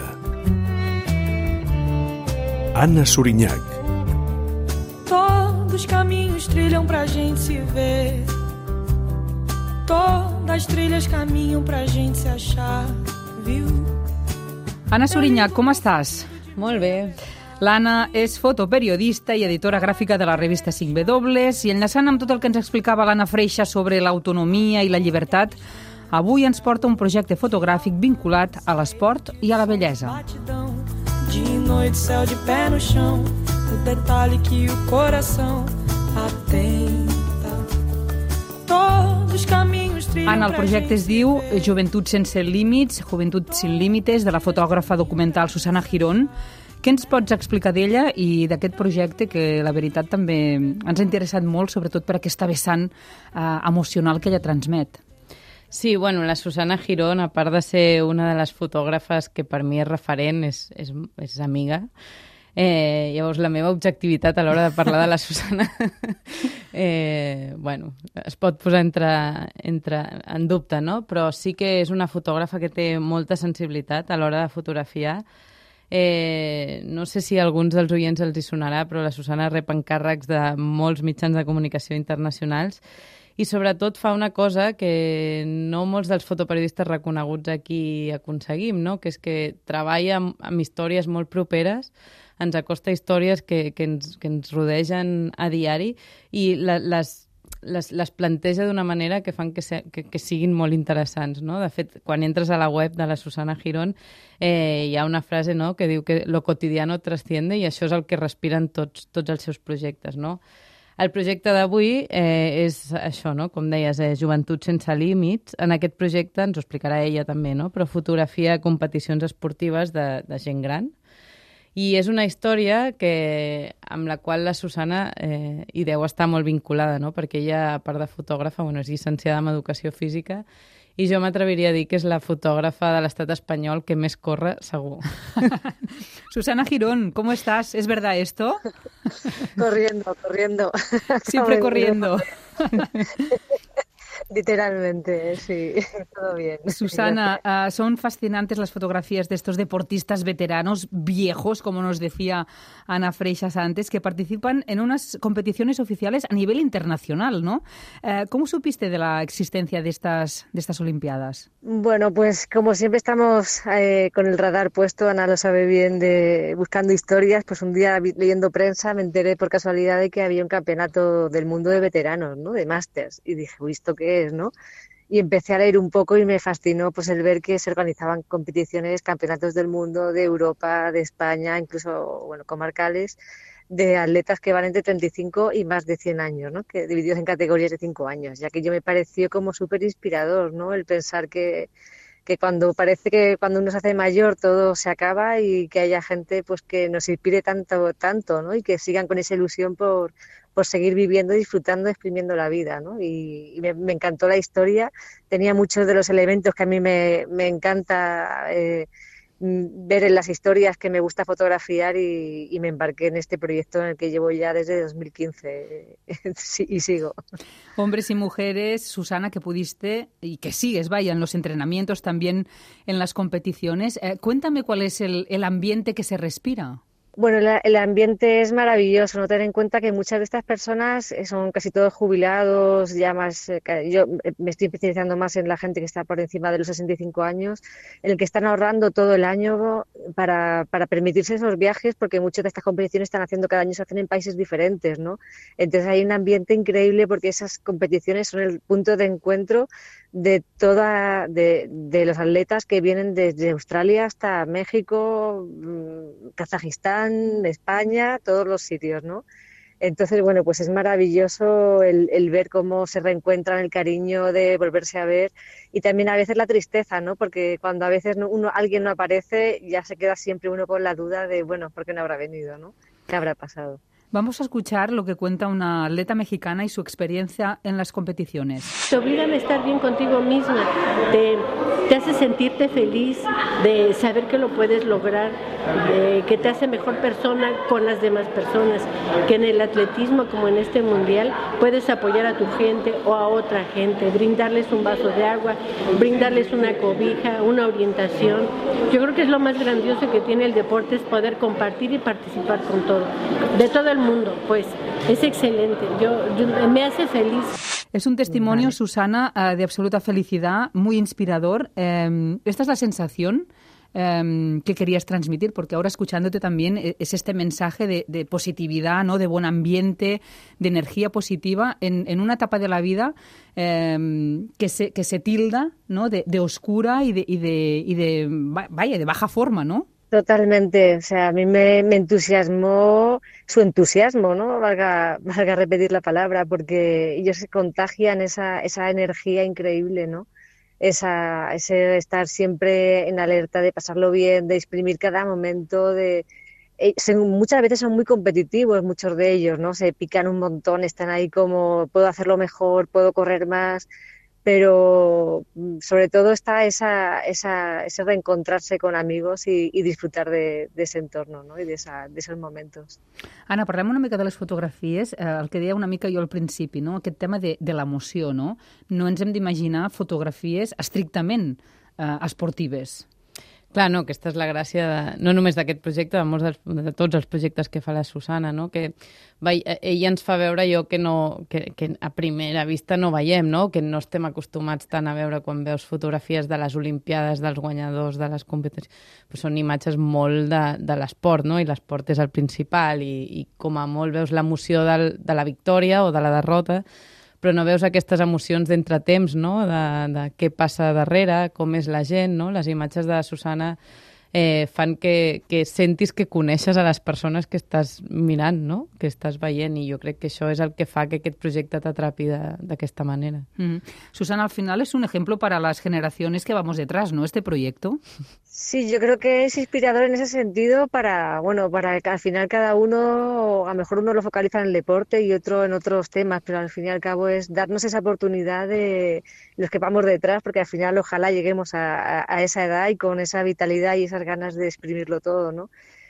Anna Sorinhac. Todos os caminhos trilham pra gente se ver. Todas as trilhas caminham pra gente se achar, viu? Anna Sorinhac, com estàs? Molt bé. L'Anna és fotoperiodista i editora gràfica de la revista cinc W i enllaçant amb tot el que ens explicava l'Anna Freixa sobre l'autonomia i la llibertat, avui ens porta un projecte fotogràfic vinculat a l'esport i a la bellesa. De noite, céu de pé no chão, o detalhe que o coração atenta. Todos os caminhos trilham. Anna, el projecte es diu Joventut sense límits, Joventut sin límites, de la fotògrafa documental Susana Girón. Què ens pots explicar d'ella i d'aquest projecte que, la veritat, també ens ha interessat molt, sobretot per aquesta vessant eh, emocional que ella transmet? Sí, bueno, la Susana Girón, a part de ser una de les fotògrafes que per mi és referent, és, és, és amiga. Eh, llavors, la meva objectivitat a l'hora de parlar de la Susana eh, bueno, es pot posar entre, entre, en dubte, no? Però sí que és una fotògrafa que té molta sensibilitat a l'hora de fotografiar. Eh, no sé si a alguns dels oients els hi sonarà, però la Susana rep encàrrecs de molts mitjans de comunicació internacionals i sobretot fa una cosa que no molts dels fotoperiodistes reconeguts aquí aconseguim, no? Que és que treballa amb, amb històries molt properes, ens acosta històries que, que, ens, que ens rodegen a diari i la, les Les, les planteja d'una manera que fan que, se, que, que siguin molt interessants, no? De fet, quan entres a la web de la Susana Girón eh, hi ha una frase, no?, que diu que lo cotidiano trasciende i això és el que respiren tots, tots els seus projectes, no? El projecte d'avui eh, és això, no? Com deies, eh, Joventut sense límits. En aquest projecte, ens ho explicarà ella també, no? Però fotografia competicions esportives de, de gent gran. I és una història que, amb la qual la Susana eh, hi deu estar molt vinculada, no? Perquè ella, a part de fotògrafa, bueno, és llicenciada en Educació Física i jo m'atreviria a dir que és la fotògrafa de l'estat espanyol que més corre, segur. Susana Girón, ¿cómo estás? ¿Es verdad esto? Corriendo, corriendo. Siempre corriendo. Literalmente, sí, todo bien. Susana, uh, son fascinantes las fotografías de estos deportistas veteranos, viejos, como nos decía Ana Freixas antes, que participan en unas competiciones oficiales a nivel internacional, ¿no? Uh, ¿Cómo supiste de la existencia de estas, de estas Olimpiadas? Bueno, pues como siempre estamos eh, con el radar puesto, Ana lo sabe bien, de buscando historias, pues un día leyendo prensa me enteré por casualidad de que había un campeonato del mundo de veteranos, ¿no? De másters, y dije, uy, ¿esto qué es, no? Y empecé a leer un poco y me fascinó pues el ver que se organizaban competiciones, campeonatos del mundo, de Europa, de España, incluso bueno, comarcales, de atletas que van entre treinta y cinco y más de cien años, ¿no? Que divididos en categorías de cinco años, ya que yo me pareció como súper inspirador, ¿no? El pensar que que cuando parece que cuando uno se hace mayor todo se acaba y que haya gente pues que nos inspire tanto, tanto, ¿no? Y que sigan con esa ilusión por, por seguir viviendo, disfrutando, exprimiendo la vida, ¿no? Y, y me, me encantó la historia, tenía muchos de los elementos que a mí me, me encanta eh, ver en las historias, que me gusta fotografiar y, y me embarqué en este proyecto en el que llevo ya desde dos mil quince y sigo. Hombres y mujeres, Susana, que pudiste y que sigues, vaya, en los entrenamientos, también en las competiciones. Eh, cuéntame cuál es el, el ambiente que se respira. Bueno, la, el ambiente es maravilloso, no tener en cuenta que muchas de estas personas son casi todos jubilados, ya más, eh, yo me estoy especializando más en la gente que está por encima de los sesenta y cinco años, en el que están ahorrando todo el año para, para permitirse esos viajes, porque muchas de estas competiciones están haciendo cada año, se hacen en países diferentes, ¿no? Entonces hay un ambiente increíble porque esas competiciones son el punto de encuentro de toda de, de los atletas que vienen desde Australia hasta México, Kazajistán, España, todos los sitios, ¿no? Entonces, bueno, pues es maravilloso el, el ver cómo se reencuentran, el cariño de volverse a ver y también a veces la tristeza, ¿no? Porque cuando a veces uno, alguien no aparece, ya se queda siempre uno con la duda de, bueno, ¿por qué no habrá venido, no? ¿Qué habrá pasado? Vamos a escuchar lo que cuenta una atleta mexicana y su experiencia en las competiciones. Te obligan a estar bien contigo misma, te, te hace sentirte feliz, de saber que lo puedes lograr, de, que te hace mejor persona con las demás personas, que en el atletismo como en este mundial puedes apoyar a tu gente o a otra gente, brindarles un vaso de agua, brindarles una cobija, una orientación. Yo creo que es lo más grandioso que tiene el deporte, es poder compartir y participar con todo, de todo el mundo, pues es excelente, yo, yo me hace feliz. Es un testimonio, vale. Susana, de absoluta felicidad, muy inspirador. Eh, esta es la sensación eh, que querías transmitir, porque ahora escuchándote también es este mensaje de, de positividad, ¿no? De buen ambiente, de energía positiva en, en una etapa de la vida eh, que, se, que se tilda, ¿no? de, de oscura y de, y de, y de, vaya, de baja forma, ¿no? Totalmente, o sea, a mí me, me entusiasmó su entusiasmo, ¿no? Valga, valga repetir la palabra, porque ellos se contagian esa, esa energía increíble, ¿no? Esa, ese estar siempre en alerta de pasarlo bien, de exprimir cada momento, de eh, se, muchas veces son muy competitivos, muchos de ellos, ¿no? Se pican un montón, están ahí como, puedo hacerlo mejor, puedo correr más, pero sobre todo está esa, esa, ese reencontrarse con amigos i, i disfrutar de, de ese entorno, no? I de, esa, de esos momentos. Anna, parlem una mica de les fotografies, eh, el que deia una mica jo al principi, no? Aquest tema de, de l'emoció, no? No ens hem d'imaginar fotografies estrictament eh, esportives. Clar, no, aquesta és la gràcia de, no només d'aquest projecte, de, molts dels, de tots els projectes que fa la Susana, no? Que vai, ella ens fa veure allò que, no, que, que a primera vista no veiem, no? Que no estem acostumats tant a veure quan veus fotografies de les Olimpiades, dels guanyadors, de les competicions. Però són imatges molt de, de l'esport, no? I l'esport és el principal i, i com a molt veus l'emoció del, de la victòria o de la derrota, però no veus aquestes emocions d'entretemps, no? De, de què passa darrere, com és la gent, no? Les imatges de Susana eh, fan que, que sentis que coneixes a les persones que estàs mirant, no? Que estàs veient, i jo crec que això és el que fa que aquest projecte t'atrapi d'aquesta manera. Mm. Susana, al final es un ejemplo para las generaciones que vamos detrás, ¿no? Este proyecto. Sí, yo creo que es inspirador en ese sentido para, bueno, para que al final cada uno, a lo mejor uno lo focaliza en el deporte y otro en otros temas, pero al fin y al cabo es darnos esa oportunidad de los que vamos detrás, porque al final ojalá lleguemos a, a, a esa edad y con esa vitalidad y esas ganas de exprimirlo todo, ¿no?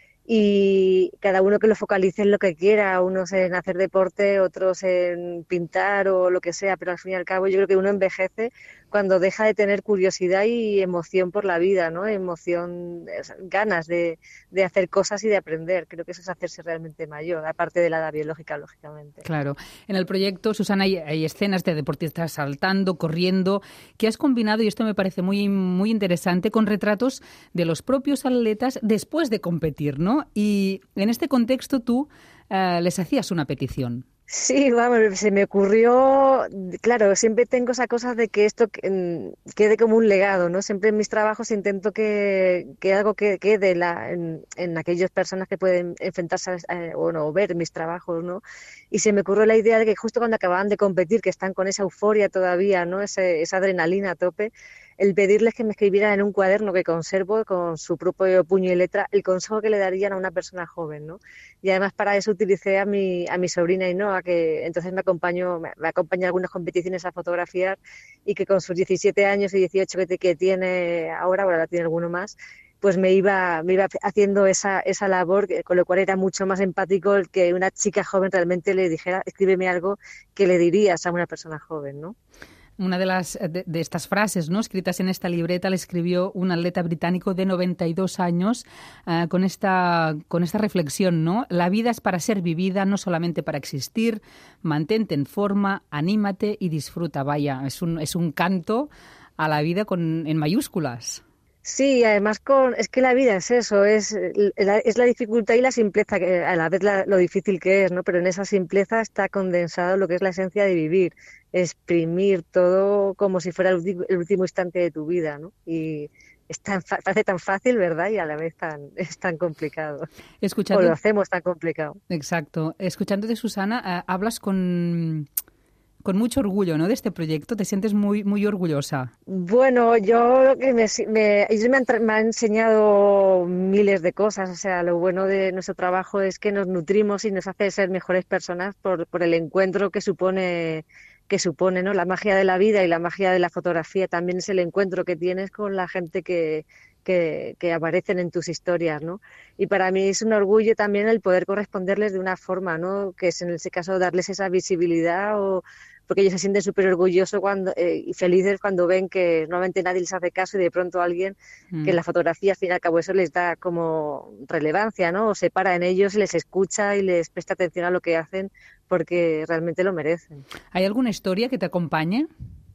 Y cada uno que lo focalice en lo que quiera, unos en hacer deporte, otros en pintar o lo que sea, pero al fin y al cabo yo creo que uno envejece cuando deja de tener curiosidad y emoción por la vida, ¿no? Emoción, ganas de, de hacer cosas y de aprender. Creo que eso es hacerse realmente mayor, aparte de la edad biológica, lógicamente. Claro. En el proyecto, Susana, hay, hay escenas de deportistas saltando, corriendo, que has combinado, y esto me parece muy, muy interesante, con retratos de los propios atletas después de competir, ¿no? Y en este contexto tú uh, les hacías una petición. Sí, vamos, se me ocurrió, claro, siempre tengo esa cosa de que esto quede como un legado, ¿no? Siempre en mis trabajos intento que, que algo que quede la, en, en aquellas personas que pueden enfrentarse a, o no, ver mis trabajos, ¿no? Y se me ocurrió la idea de que justo cuando acababan de competir, que están con esa euforia todavía, ¿no? Ese, esa adrenalina a tope, el pedirles que me escribieran en un cuaderno que conservo con su propio puño y letra el consejo que le darían a una persona joven, ¿no? Y además para eso utilicé a mi, a mi sobrina Ainhoa, que entonces me acompañó, me, me acompaña a algunas competiciones a fotografiar y que con sus diecisiete años y dieciocho que, que tiene ahora, ahora la tiene alguno más, pues me iba, me iba haciendo esa, esa labor, con lo cual era mucho más empático el que una chica joven realmente le dijera, escríbeme algo que le dirías a una persona joven, ¿no? Una de, las, de, de estas frases, ¿no?, escritas en esta libreta la escribió un atleta británico de noventa y dos años uh, con, esta, con esta reflexión, ¿no? La vida es para ser vivida, no solamente para existir. Mantente en forma, anímate y disfruta. Vaya, es un, es un canto a la vida con, en mayúsculas. Sí, además con es que la vida es eso, es la, es la dificultad y la simpleza, que a la vez la, lo difícil que es, ¿no? Pero en esa simpleza está condensado lo que es la esencia de vivir, exprimir todo como si fuera el, el último instante de tu vida, ¿no? Y es tan, parece tan fácil, ¿verdad? Y a la vez tan, es tan complicado. Escuchando... O lo hacemos tan complicado. Exacto. Escuchándote, Susana, uh, hablas con... con mucho orgullo, ¿no?, de este proyecto. ¿Te sientes muy muy orgullosa? Bueno, yo que me, me, ellos me han, me han enseñado miles de cosas. O sea, lo bueno de nuestro trabajo es que nos nutrimos y nos hace ser mejores personas por, por el encuentro que supone, que supone, ¿no? La magia de la vida y la magia de la fotografía también es el encuentro que tienes con la gente que... Que, que aparecen en tus historias, ¿no? Y para mí es un orgullo también el poder corresponderles de una forma, ¿no? Que es en ese caso darles esa visibilidad, o porque ellos se sienten súper orgullosos cuando, eh, y felices cuando ven que normalmente nadie les hace caso y de pronto alguien mm. que en la fotografía al fin y al cabo eso les da como relevancia, ¿no? O se para en ellos y les escucha y les presta atención a lo que hacen porque realmente lo merecen. ¿Hay alguna historia que te acompañe?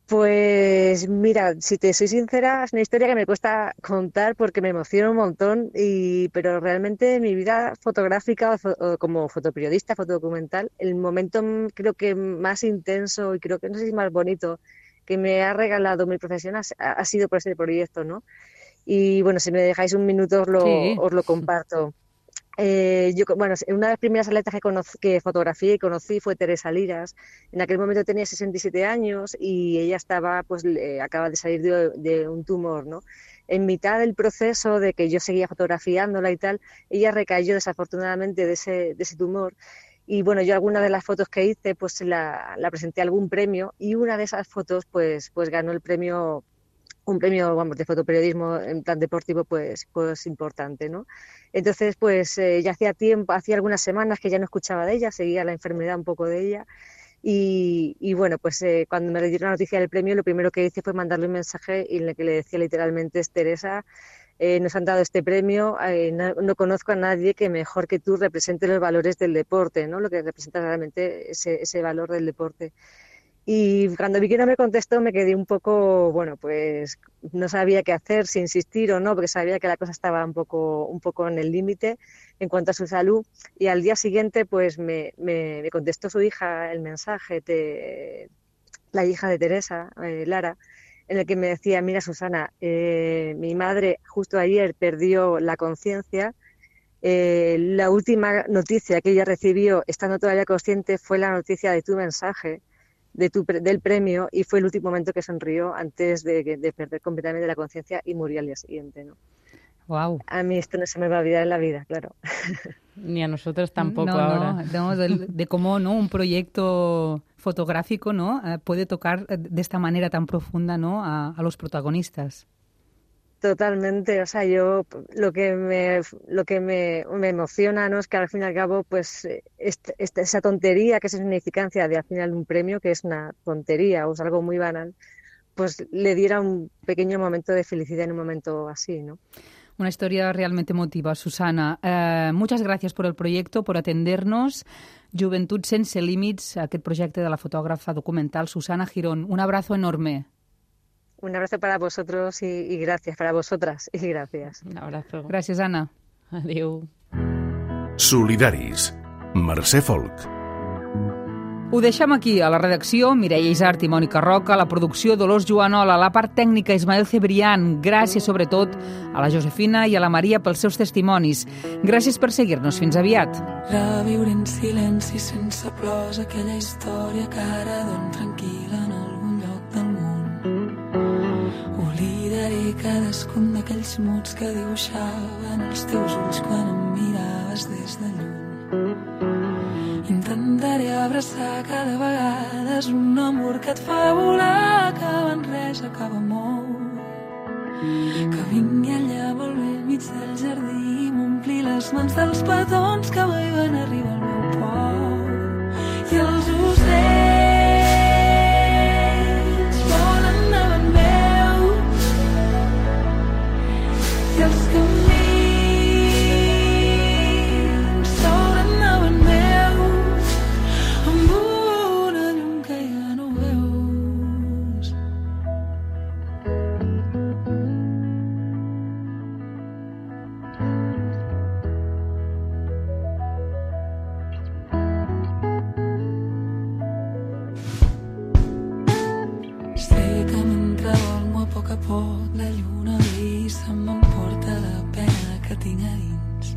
Pues mira, si te soy sincera, es una historia que me cuesta contar porque me emociona un montón, y pero realmente en mi vida fotográfica o, fo, o como fotoperiodista, fotodocumental, el momento creo que más intenso y creo que no sé si más bonito que me ha regalado mi profesión ha, ha sido por este proyecto, ¿no? Y bueno, si me dejáis un minuto os lo, sí. os lo comparto. Eh, yo, bueno, una de las primeras atletas que, conocí, que fotografié y conocí fue Teresa Liras. En aquel momento tenía sesenta y siete años y ella estaba, pues, eh, acaba de salir de, de un tumor, ¿no? En mitad del proceso de que yo seguía fotografiándola y tal, ella recayó desafortunadamente de ese, de ese tumor. Y bueno, yo alguna de las fotos que hice, pues la, la presenté a algún premio, y una de esas fotos, pues, pues ganó el premio, un premio, vamos, de fotoperiodismo en plan deportivo, pues, pues importante, ¿no? Entonces, pues eh, ya hacía tiempo, hacía algunas semanas que ya no escuchaba de ella, seguía la enfermedad un poco de ella, y, y bueno, pues eh, cuando me dieron la noticia del premio, lo primero que hice fue mandarle un mensaje en el que le decía literalmente: es Teresa, eh, nos han dado este premio, eh, no, no conozco a nadie que mejor que tú represente los valores del deporte, ¿no? Lo que representa realmente ese, ese valor del deporte. Y cuando vi que no me contestó me quedé un poco, bueno, pues no sabía qué hacer, si insistir o no, porque sabía que la cosa estaba un poco, un poco en el límite en cuanto a su salud. Y al día siguiente pues me, me, me contestó su hija el mensaje, de, la hija de Teresa, eh, Lara, en el que me decía, mira Susana, eh, mi madre justo ayer perdió la conciencia, eh, la última noticia que ella recibió, estando todavía consciente, fue la noticia de tu mensaje, de tu, del premio, y fue el último momento que sonrió antes de, de perder completamente la conciencia y murió al día siguiente, ¿no? Wow. A mí esto no se me va a olvidar en la vida, claro. Ni a nosotros tampoco no, ahora. No, no de, de cómo, ¿no?, un proyecto fotográfico, ¿no?, eh, puede tocar de esta manera tan profunda, ¿no?, a, a los protagonistas. Totalmente, o sea, yo lo que me lo que me, me emociona, ¿no?, es que al fin y al cabo, pues este, este, esa tontería que es significancia de al final un premio, que es una tontería o es algo muy banal, pues le diera un pequeño momento de felicidad en un momento así, ¿no? Una historia realmente emotiva, Susana. Eh, muchas gracias por el proyecto, por atendernos. Joventut sense límits, aquest projecte de la fotògrafa documental Susana Girón. Un abrazo enorme. Un abrazo para vosotros y, y gracias, para vosotras y gracias. Un abrazo. Gràcies, Anna. Adéu. Solidaris. Mercè Folk. Ho deixem aquí, a la redacció, Mireia Isart i Mònica Roca, a la producció Dolors Joanola, a la part tècnica Ismael Cebrián. Gràcies, sobretot, a la Josefina i a la Maria pels seus testimonis. Gràcies per seguir-nos. Fins aviat. Reviure en silenci sense plors aquella història que ara dorm tranquil·la en algun lloc del món. Oblidaré cadascun d'aquells mots que dibuixaven els teus ulls quan em miraves des de lluny. Intentaré abraçar cada vegada un amor que et fa volar, acaba en res, acaba molt. Que vingui allà molt bé al mig del jardí i m'ompli les mans dels petons que mai van arribar al meu por. I els ocells volen davant meu i els camins la lluna i se'm emporta la pena que tinc a dins.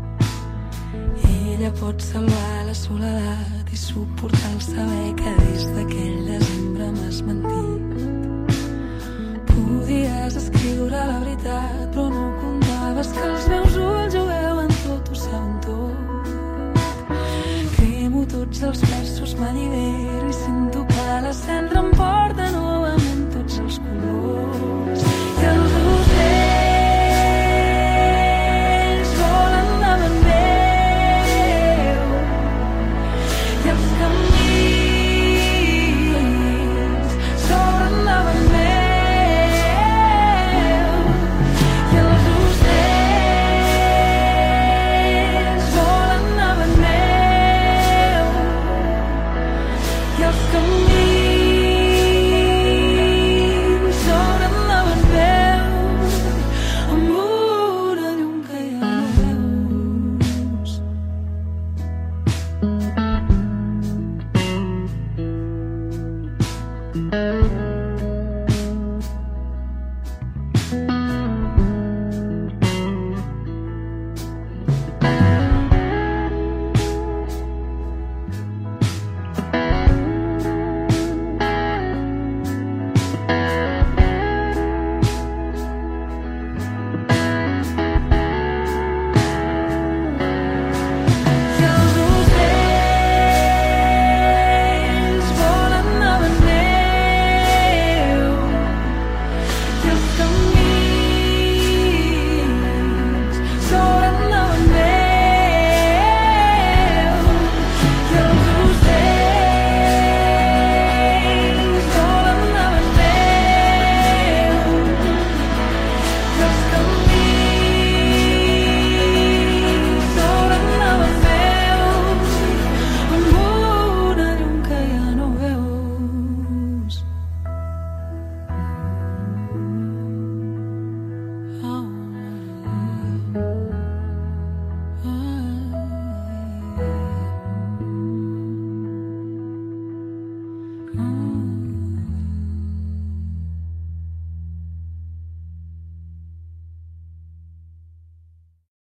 Ella pot salvar la soledat i suportar el saber que des d'aquell desembre m'has mentit. Podies escriure la veritat, però no comptaves que els meus ulls